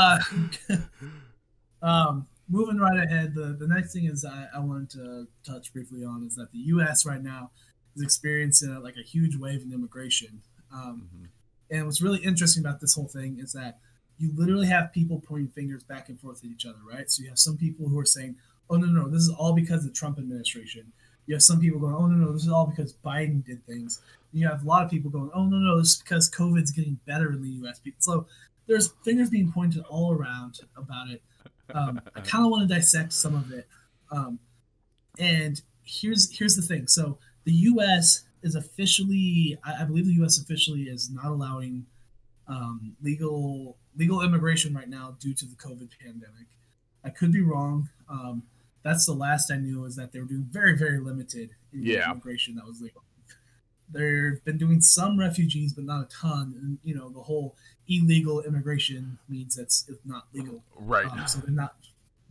moving right ahead, the next thing is I wanted to touch briefly on is that the U.S. right now is experiencing like a huge wave in immigration. And what's really interesting about this whole thing is that you literally have people pointing fingers back and forth at each other, right? So you have some people who are saying, oh, no, this is all because of the Trump administration. You have some people going, oh, no, this is all because Biden did things. And you have a lot of people going, oh, no, this is because COVID's getting better in the U.S. So there's fingers being pointed all around about it. I kind of want to dissect some of it. And here's the thing. So the U.S. is officially, I believe the U.S. officially is not allowing legal immigration right now due to the COVID pandemic. I could be wrong. That's the last I knew is that they were doing very, very limited immigration that was legal. They've been doing some refugees, but not a ton. And, the whole illegal immigration means it's not legal.
Right.
So they're not.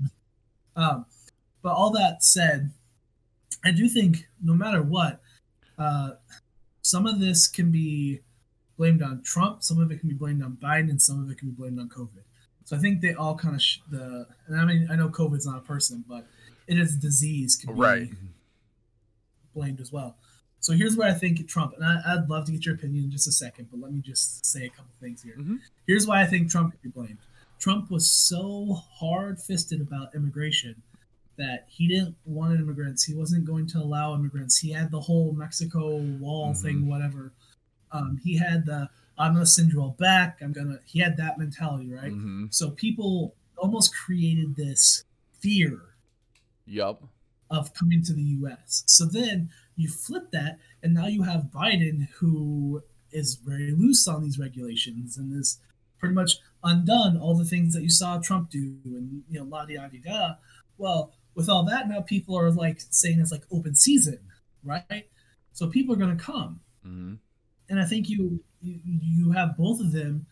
But all that said, I do think no matter what, some of this can be blamed on Trump, some of it can be blamed on Biden, and some of it can be blamed on COVID. So I think they all kind of and I mean, I know COVID's not a person, but it is a disease can be blamed as well. So here's where I think Trump, and I'd love to get your opinion in just a second, but let me just say a couple things here. Here's why I think Trump could be blamed. Trump was so hard-fisted about immigration that he didn't want immigrants. He wasn't going to allow immigrants. He had the whole Mexico wall thing, whatever. He had I'm going to send you all back. He had that mentality, right? So people almost created this fear of coming to the U.S. So then you flip that, and now you have Biden, who is very loose on these regulations and is pretty much undone all the things that you saw Trump do, and la-di-da-di-da. Well, with all that, now people are like saying it's like open season, right? So people are going to come, and I think you have both of them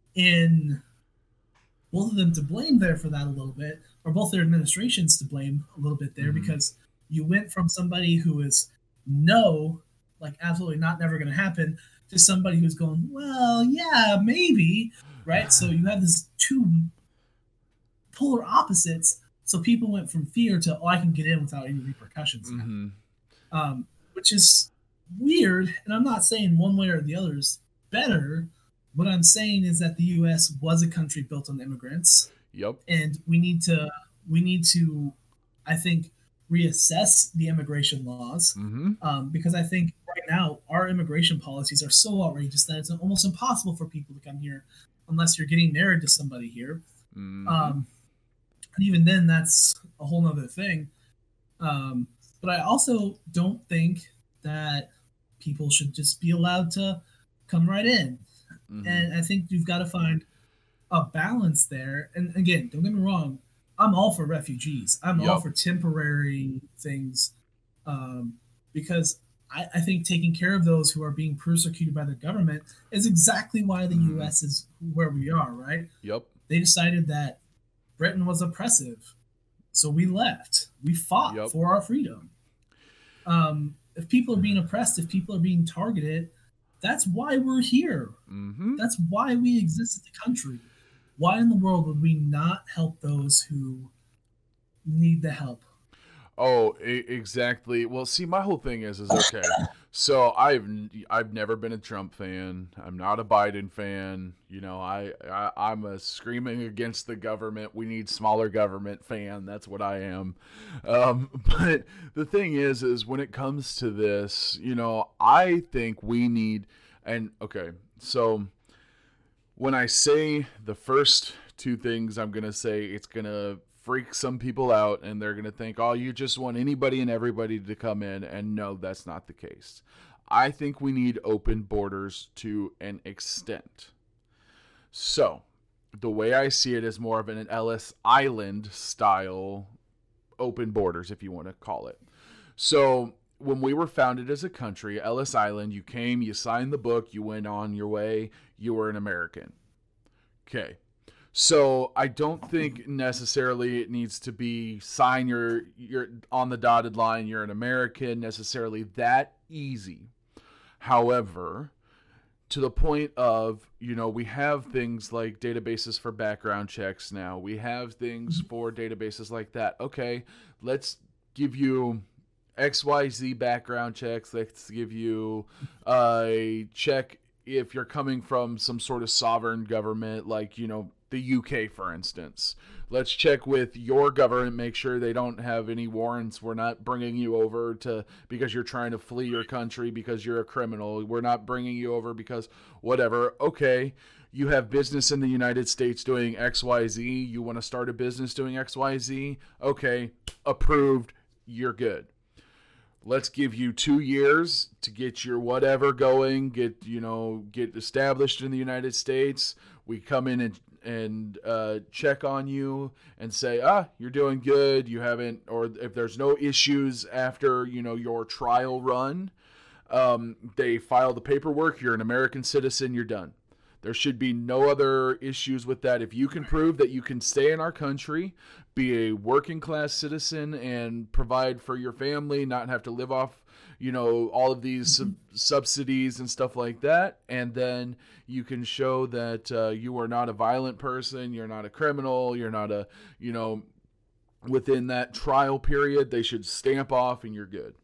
to blame there for that a little bit, or both their administrations to blame a little bit there, because you went from somebody who is absolutely not, never going to happen, to somebody who's going, well, yeah, maybe, right? So you have this two polar opposites. So people went from fear to, I can get in without any repercussions, which is weird, and I'm not saying one way or the other is better. What I'm saying is that the U.S. was a country built on immigrants,
Yep.
and we need to, I think, reassess the immigration laws,
Mm-hmm.
because I think right now our immigration policies are so outrageous that it's almost impossible for people to come here unless you're getting married to somebody here.
Mm-hmm.
Um, and even then, that's a whole nother thing. But I also don't think that people should just be allowed to come right in.
Mm-hmm.
And I think you've got to find a balance there. And again, don't get me wrong, I'm all for refugees. I'm all
Yep.
for temporary things, because I think taking care of those who are being persecuted by the government is exactly why the
Mm-hmm.
U.S. is where we are, right?
Yep.
They decided that Britain was oppressive, so we left. We fought
Yep.
for our freedom. If people are being oppressed, if people are being targeted, that's why we're here.
Mm-hmm.
That's why we exist as a country. Why in the world would we not help those who need the help?
Oh, exactly. Well, see, my whole thing is okay. So I've never been a Trump fan. I'm not a Biden fan. You know, I'm a screaming against the government. We need smaller government fan. That's what I am. But the thing is when it comes to this, you know, I think we need. And okay, so when I say the first two things, I'm gonna say it's gonna freak some people out, and they're gonna think, "Oh, you just want anybody and everybody to come in," and no, that's not the case. I think we need open borders to an extent. So, the way I see it is more of an Ellis Island style open borders, if you want to call it. So, when we were founded as a country, Ellis Island, you came, you signed the book, you went on your way, you were an American. Okay. So I don't think necessarily it needs to be sign you're on the dotted line, you're an American, necessarily that easy. However, to the point of, you know, we have things like databases for background checks now. We have things for databases like that. Okay, let's give you XYZ background checks. Let's give you a check if you're coming from some sort of sovereign government, like, you know, the UK, for instance. Let's check with your government, make sure they don't have any warrants. We're not bringing you over to because you're trying to flee your country because you're a criminal. We're not bringing you over because whatever. Okay, you have business in the United States doing XYZ. You want to start a business doing XYZ? Okay, approved. You're good. Let's give you 2 years to get your whatever going, get established in the United States. We come in and check on you and say, you're doing good. You haven't, or if there's no issues after, you know, your trial run, they file the paperwork. You're an American citizen. You're done. There should be no other issues with that. If you can prove that you can stay in our country, be a working class citizen, and provide for your family, not have to live off, you know, all of these subsidies and stuff like that, and then you can show that you are not a violent person, you're not a criminal, you're not a, you know, within that trial period, they should stamp off and you're good.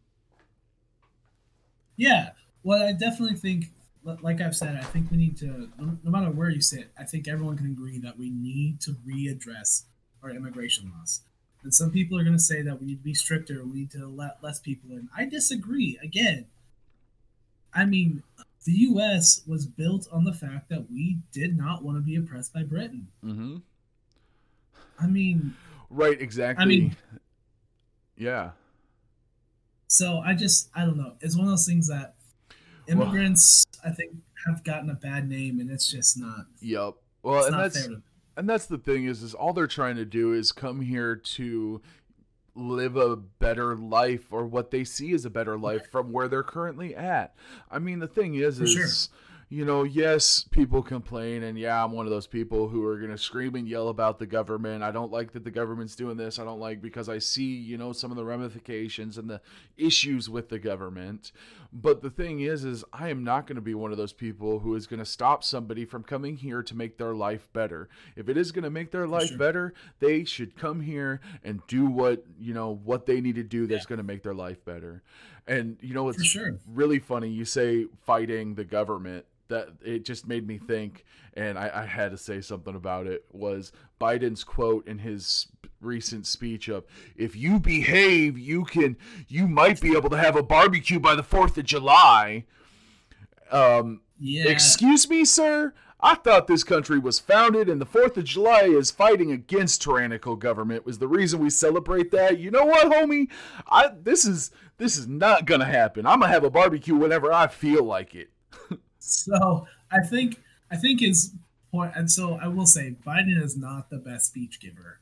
Yeah. Well, I definitely think, like I've said, I think we need to, no matter where you sit, I think everyone can agree that we need to readdress our immigration laws. And some people are going to say that we need to be stricter, we need to let less people in. I disagree. Again, I mean, the U.S. was built on the fact that we did not want to be oppressed by Britain.
Mm-hmm.
I mean,
Right,
I
exactly.
mean,
Yeah.
so I don't know. It's one of those things that
Well,
immigrants, I think, have gotten a bad name, and
yep. Well,
it's not fair to them.
and that's the thing is all they're trying to do is come here to live a better life, or what they see as a better life from where they're currently at. I mean, the thing
For sure.
is, you know, yes, people complain, and yeah, I'm one of those people who are going to scream and yell about the government. I don't like that the government's doing this. I don't like because I see, you know, some of the ramifications and the issues with the government. But the thing is I am not going to be one of those people who is going to stop somebody from coming here to make their life better. If it is going to make their
For
life
sure.
better, they should come here and do what, you know, what they need to do
Yeah.
that's going to make their life better. And you know
For
what's
sure.
really funny? You say fighting the government. That it just made me think, and I had to say something about it. Was Biden's quote in his recent speech of, "If you behave, you might be able to have a barbecue by the 4th of July."
Yeah.
Excuse me, sir. I thought this country was founded, and the 4th of July is fighting against tyrannical government. Was the reason we celebrate that? You know what, homie? This is not gonna happen. I'm gonna have a barbecue whenever I feel like it.
So I think his point, and so I will say Biden is not the best speech giver.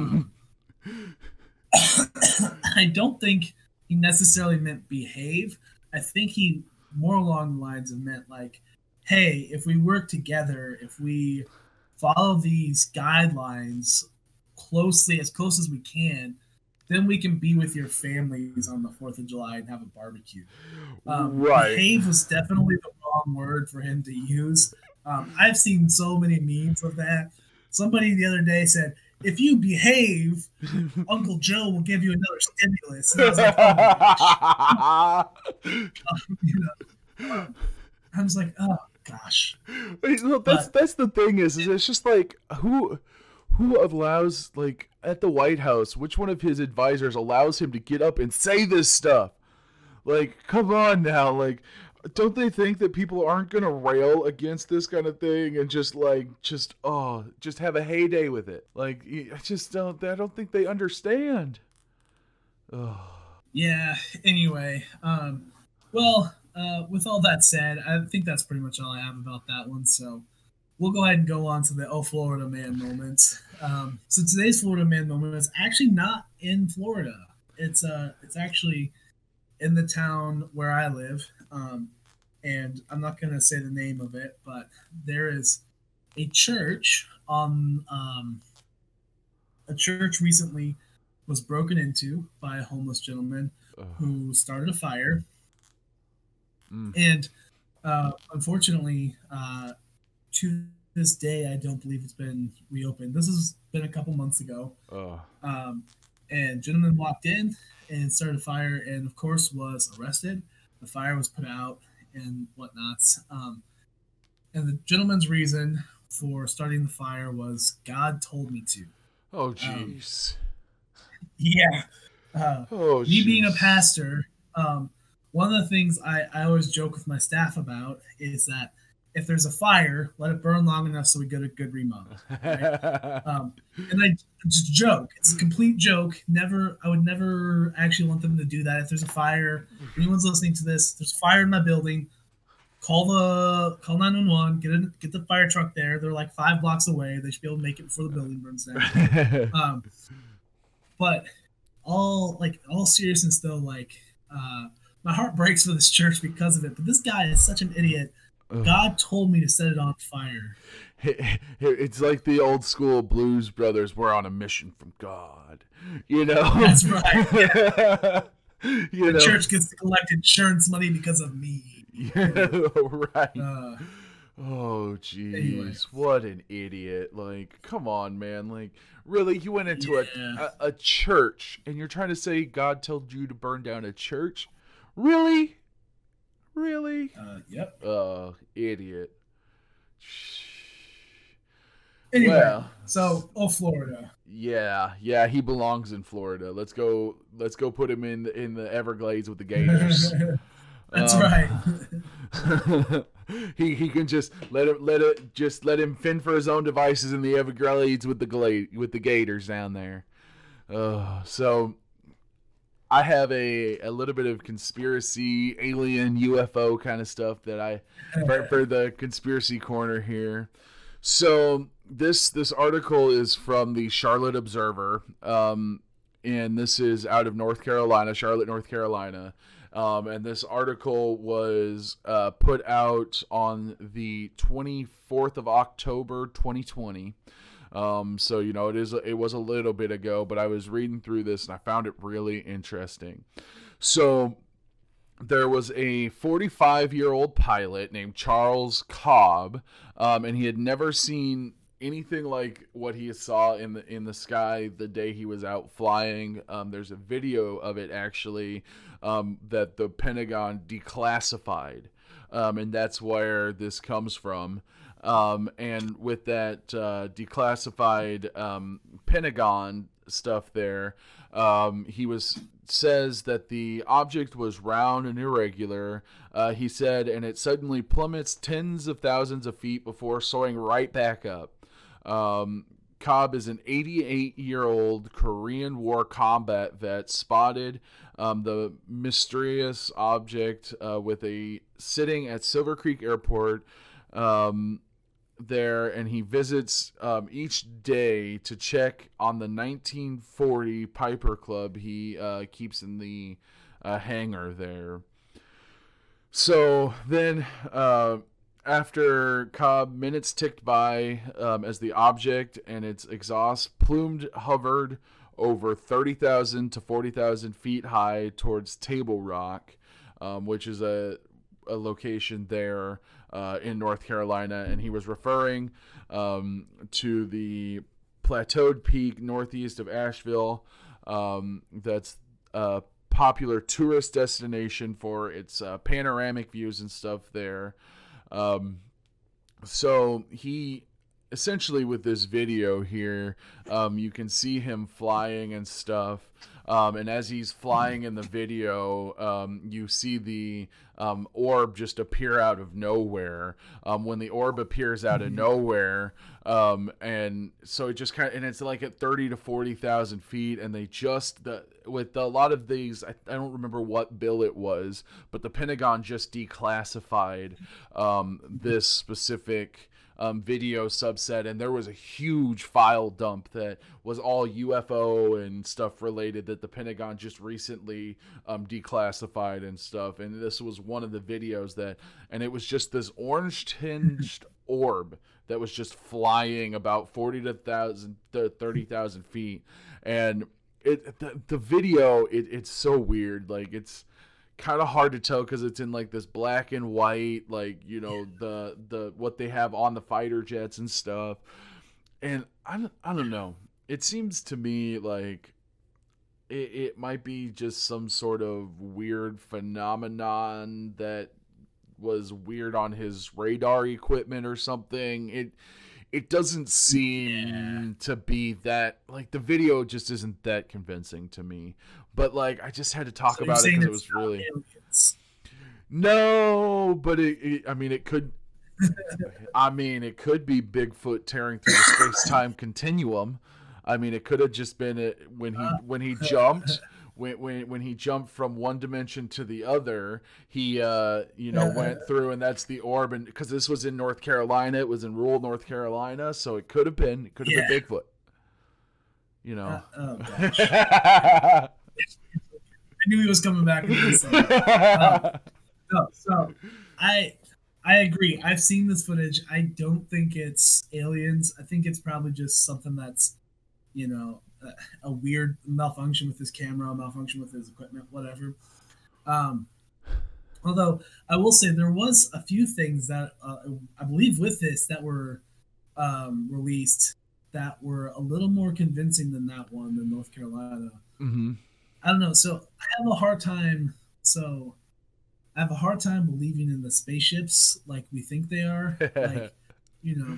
I don't think he necessarily meant behave. I think he more along the lines of meant like, hey, if we work together, if we follow these guidelines closely, as close as we can, then we can be with your families on the 4th of July and have a barbecue.
Right.
Behave was definitely the wrong word for him to use. I've seen so many memes of that. Somebody the other day said, if you behave, Uncle Joe will give you another stimulus. And I was like, I was like, oh gosh.
Well, that's the thing is it's just like who allows, like, at the White House, which one of his advisors allows him to get up and say this stuff? Like, come on now, like, don't they think that people aren't gonna rail against this kind of thing and just have a heyday with it? Like, I don't think they understand. Oh.
Yeah. Anyway, with all that said, I think that's pretty much all I have about that one. So we'll go ahead and go on to the Florida man moment. So today's Florida man moment is actually not in Florida. It's actually in the town where I live. And I'm not going to say the name of it, but there is a church a church recently was broken into by a homeless gentleman who started a fire. And unfortunately, to this day, I don't believe it's been reopened. This has been a couple months ago. And gentleman walked in and started a fire, and of course was arrested. The fire was put out and whatnot. And the gentleman's reason for starting the fire was God told me to.
Oh, jeez.
Yeah. Me being a pastor, one of the things I always joke with my staff about is that if there's a fire, let it burn long enough so we get a good remodel. Right? And I just joke. It's a complete joke. I would never actually want them to do that. If there's a fire, anyone's listening to this, there's a fire in my building, call 911, get the fire truck there. They're like 5 blocks away. They should be able to make it before the building burns down. But all seriousness though, like my heart breaks for this church because of it. But this guy is such an idiot. God told me to set it on fire.
It's like the old school Blues Brothers. We're on a mission from God. You know?
That's right. Yeah. The church gets to collect insurance money because of me.
Right. Oh, jeez.
Anyway.
What an idiot. Like, come on, man. Like, really? You went into a church and you're trying to say God told you to burn down a church? Really? Really?
Yep.
Idiot.
Anyway, so Florida.
Yeah, he belongs in Florida. Let's go put him in the Everglades with the Gators.
That's right.
he can just let him fend for his own devices in the Everglades with the Gators down there. So I have a little bit of conspiracy, alien, UFO kind of stuff that for the conspiracy corner here. So this article is from the Charlotte Observer, and this is out of Charlotte, North Carolina. And this article was put out on the 24th of October, 2020. So, it was a little bit ago, but I was reading through this and I found it really interesting. So there was a 45-year-old pilot named Charles Cobb, and he had never seen anything like what he saw in the sky the day he was out flying. There's a video of it actually that the Pentagon declassified, and that's where this comes from. And with that declassified Pentagon stuff there, he says that the object was round and irregular. He said, and it suddenly plummets tens of thousands of feet before soaring right back up. Cobb is an 88-year-old Korean War combat vet, spotted the mysterious object sitting at Silver Creek Airport there, and he visits each day to check on the 1940 Piper Club he keeps in the hangar there. So then after Cobb, minutes ticked by as the object and its exhaust plumed hovered over 30,000 to 40,000 feet high towards Table Rock, which is a location there in North Carolina, and he was referring to the plateaued peak northeast of Asheville. That's a popular tourist destination for its panoramic views and stuff there. So he essentially, with this video here, you can see him flying and stuff. And as he's flying in the video, you see the orb just appear out of nowhere. When the orb appears out of nowhere, and so it just kind of, and it's like at 30 to 40,000 feet, and they just, with a lot of these, I don't remember what bill it was, but the Pentagon just declassified this specific video subset, and there was a huge file dump that was all UFO and stuff related that the Pentagon just recently declassified and stuff. And this was one of the videos and it was just this orange tinged orb that was just flying about 40,000 to 30,000 feet. And the video, it's so weird. Like, it's kind of hard to tell because it's in like this black and white, like, you know, the what they have on the fighter jets and stuff. And I don't know, it seems to me like it might be just some sort of weird phenomenon that was weird on his radar equipment or something. It doesn't seem to be that, like, the video just isn't that convincing to me. But, like, I just had to talk about it because it was really... Aliens. No, but it could... it could be Bigfoot tearing through the space-time continuum. I mean, it could have just been when he jumped... When he jumped from one dimension to the other, he went through, and that's the orb. And because this was in North Carolina, it was in rural North Carolina, so it could have been Bigfoot. You know. Oh gosh. I
knew he was coming back. So I agree. I've seen this footage. I don't think it's aliens. I think it's probably just something that's, you know, a weird malfunction with his camera, malfunction with his equipment, whatever. Although I will say there was a few things that I believe with this that were released that were a little more convincing than that one in North Carolina.
Mm-hmm.
I don't know. So I have a hard time believing in the spaceships like we think they are. Like, you know,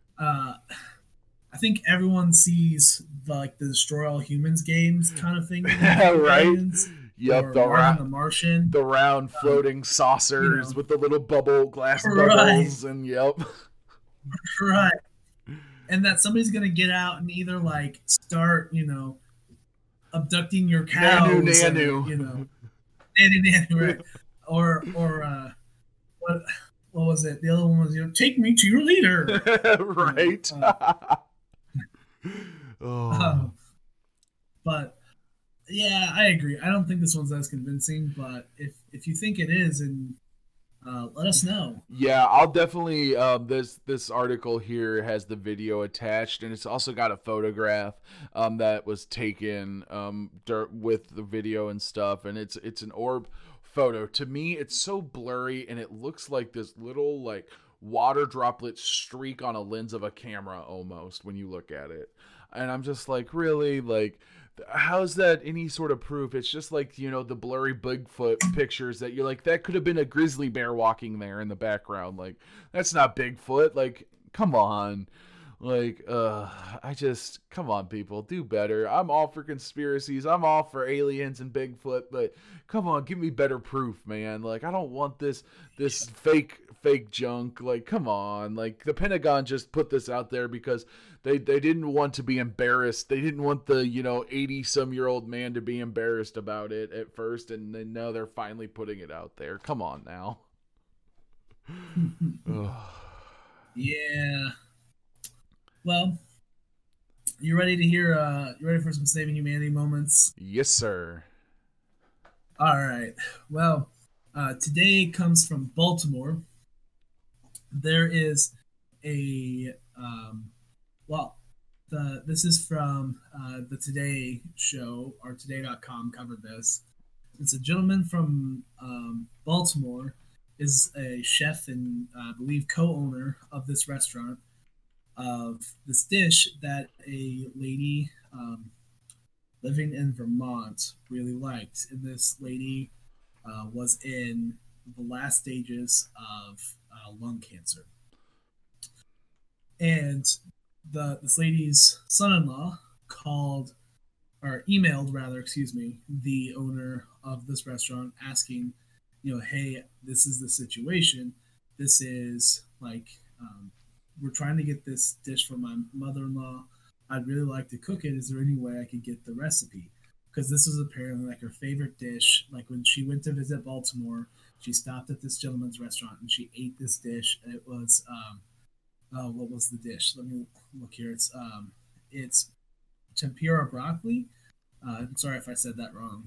I think everyone sees the Destroy All Humans games kind of thing.
Right? Yep,
the Martian.
The round floating saucers with the little glass bubbles, and yep.
Right. And that somebody's going to get out and either start, abducting your cows.
Nanu.
And, Nanu, right? Or what was it? The other one was, take me to your leader.
Right.
But yeah, I agree. I don't think this one's as convincing, but if you think it is, and let us know.
Yeah, I'll definitely. This article here has the video attached, and it's also got a photograph that was taken with the video and stuff, and it's an orb photo. To me, it's so blurry, and it looks like this little water droplets streak on a lens of a camera almost when you look at it. And I'm just like, really? Like, how's that any sort of proof? It's just like, the blurry Bigfoot pictures that you're like, that could have been a grizzly bear walking there in the background. Like, that's not Bigfoot. Like, come on. Like, come on, people, do better. I'm all for conspiracies. I'm all for aliens and Bigfoot, but come on, give me better proof, man. Like, I don't want this fake junk. Like, come on. Like, the Pentagon just put this out there because they didn't want to be embarrassed. They didn't want the 80-some-year-old man to be embarrassed about it at first, and then now they're finally putting it out there. Come on now.
Yeah. Well, you ready to hear? You ready for some saving humanity moments?
Yes, sir.
All right. Well, today comes from Baltimore. There is a this is from the Today Show, or Today.com covered this. It's a gentleman from Baltimore, is a chef and I believe co-owner of this restaurant, of this dish that a lady living in Vermont really liked. And this lady was in the last stages of lung cancer. And this lady's son-in-law emailed the owner of this restaurant asking, hey, this is the situation. This is like, we're trying to get this dish for my mother-in-law. I'd really like to cook it. Is there any way I could get the recipe? Because this was apparently like her favorite dish. Like when she went to visit Baltimore, she stopped at this gentleman's restaurant and she ate this dish. It was, what was the dish? Let me look here. It's tempura broccoli. I'm sorry if I said that wrong.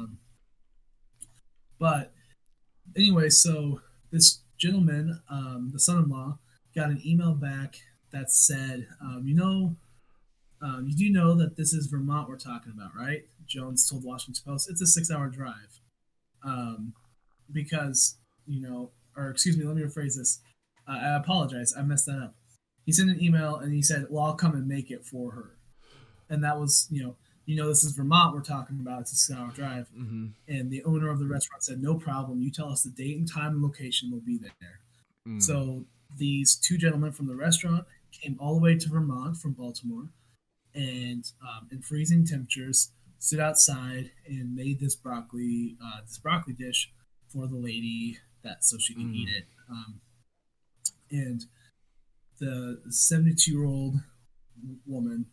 But anyway, so this gentleman, the son-in-law, got an email back that said, you do know that this is Vermont we're talking about, right? Jones told the Washington Post. It's a 6-hour drive. Because, or excuse me, let me rephrase this. I apologize. I messed that up. He sent an email and he said, well, I'll come and make it for her. And that was, this is Vermont we're talking about. It's a 6-hour drive.
Mm-hmm.
And the owner of the restaurant said, no problem. You tell us the date and time and location, we'll be there. Mm. So these two gentlemen from the restaurant came all the way to Vermont from Baltimore, and in freezing temperatures, stood outside and made this broccoli dish for the lady so she could eat it. And the 72-year-old woman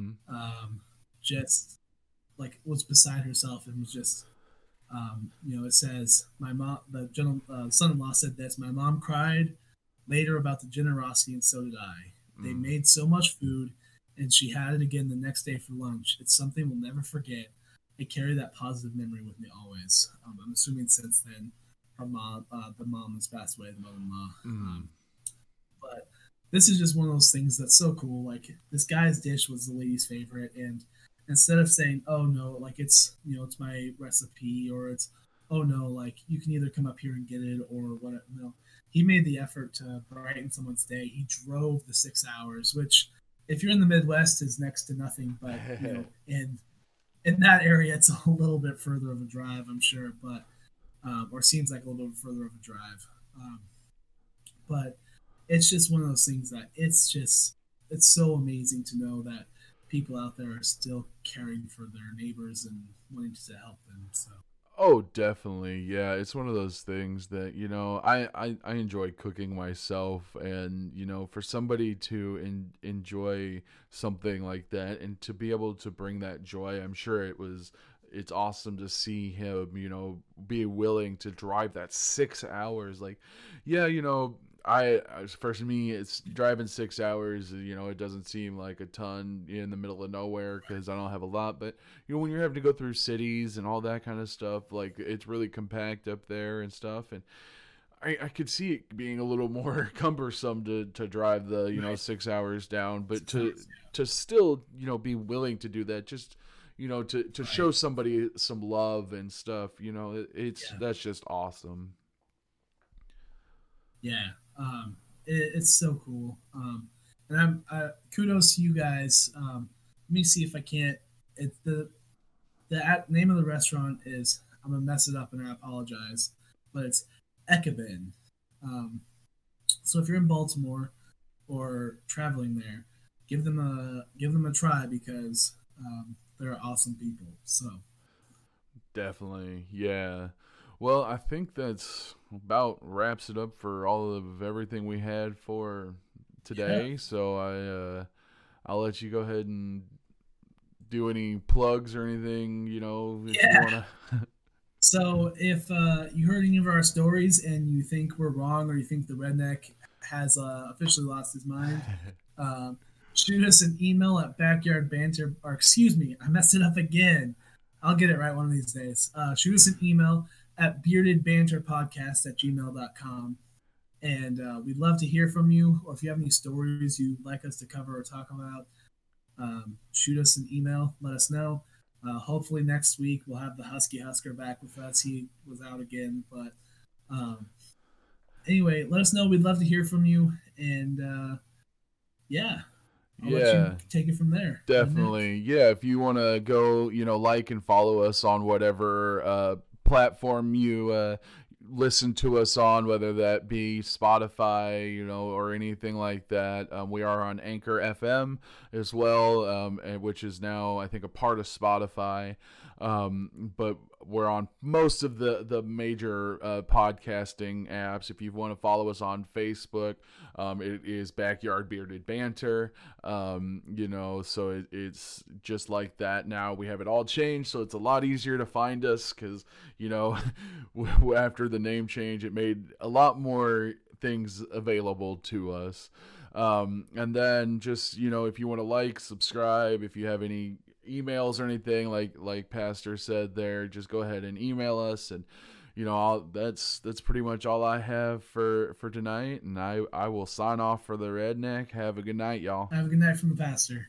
just like was beside herself and was just, it says, my mom, the son-in-law said this, my mom cried later about the generosity, and so did I. They made so much food, and she had it again the next day for lunch. It's something we'll never forget. I carry that positive memory with me always. I'm assuming since then, her mom, the mom has passed away, the mother-in-law. But this is just one of those things that's so cool. Like, this guy's dish was the lady's favorite, and instead of saying, oh no, like it's my recipe, or it's, oh no, like you can either come up here and get it or whatever. No, he made the effort to brighten someone's day. He drove the 6 hours, which if you're in the Midwest is next to nothing, but in that area, it's a little bit further of a drive, I'm sure, but or seems like a little bit further of a drive. But it's just one of those things that it's so amazing to know that people out there are still caring for their neighbors and wanting to help them. So.
Oh, definitely. Yeah, it's one of those things that, I enjoy cooking myself, and, for somebody to enjoy something like that and to be able to bring that joy, I'm sure it's awesome to see him, be willing to drive that 6 hours. Like, yeah, for me, it's driving 6 hours. It doesn't seem like a ton in the middle of nowhere because I don't have a lot. But when you're having to go through cities and all that kind of stuff, like it's really compact up there and stuff. And I could see it being a little more cumbersome to drive the 6 hours down, but to still be willing to do that, just to show somebody some love and stuff. That's just awesome.
Yeah. it's so cool. And I'm kudos to you guys. Let me see if I can't. It's the name of the restaurant is, I'm gonna mess it up and I apologize, but it's Ekabin. Um, so if you're in Baltimore or traveling there, give them a try because they're awesome people. So
Definitely, yeah. Well, I think that's about wraps it up for all of everything we had for
yeah,
today. So I'll let you go ahead and do any plugs or anything, if you
yeah.
want to.
So if you heard any of our stories and you think we're wrong, or you think the redneck has officially lost his mind, um, shoot us an email at backyard banter, or excuse me, I messed it up again. I'll get it right one of these days. Shoot us an email at beardedbanterpodcast@gmail.com. And we'd love to hear from you. Or if you have any stories you'd like us to cover or talk about, shoot us an email. Let us know. Hopefully next week we'll have the Husky Husker back with us. He was out again, but um, anyway, let us know. We'd love to hear from you. And yeah, I'll let you
Yeah,
take it from there. Redneck.
definitely. Yeah, if you want to go, like and follow us on whatever platform you listen to us on, whether that be Spotify, or anything like that. We are on Anchor FM as well, which is now, I think, a part of Spotify. But we're on most of the major podcasting apps. If you want to follow us on Facebook, it is Backyard Bearded Banter. So it's just like that now. We have it all changed, so it's a lot easier to find us because, after the name change, it made a lot more things available to us. And then just, if you want to subscribe, if you have any emails or anything, like Pastor said there, just go ahead and email us. And that's pretty much all I have for tonight, and I will sign off for the redneck. Have a good night, y'all.
Have a good night from the pastor.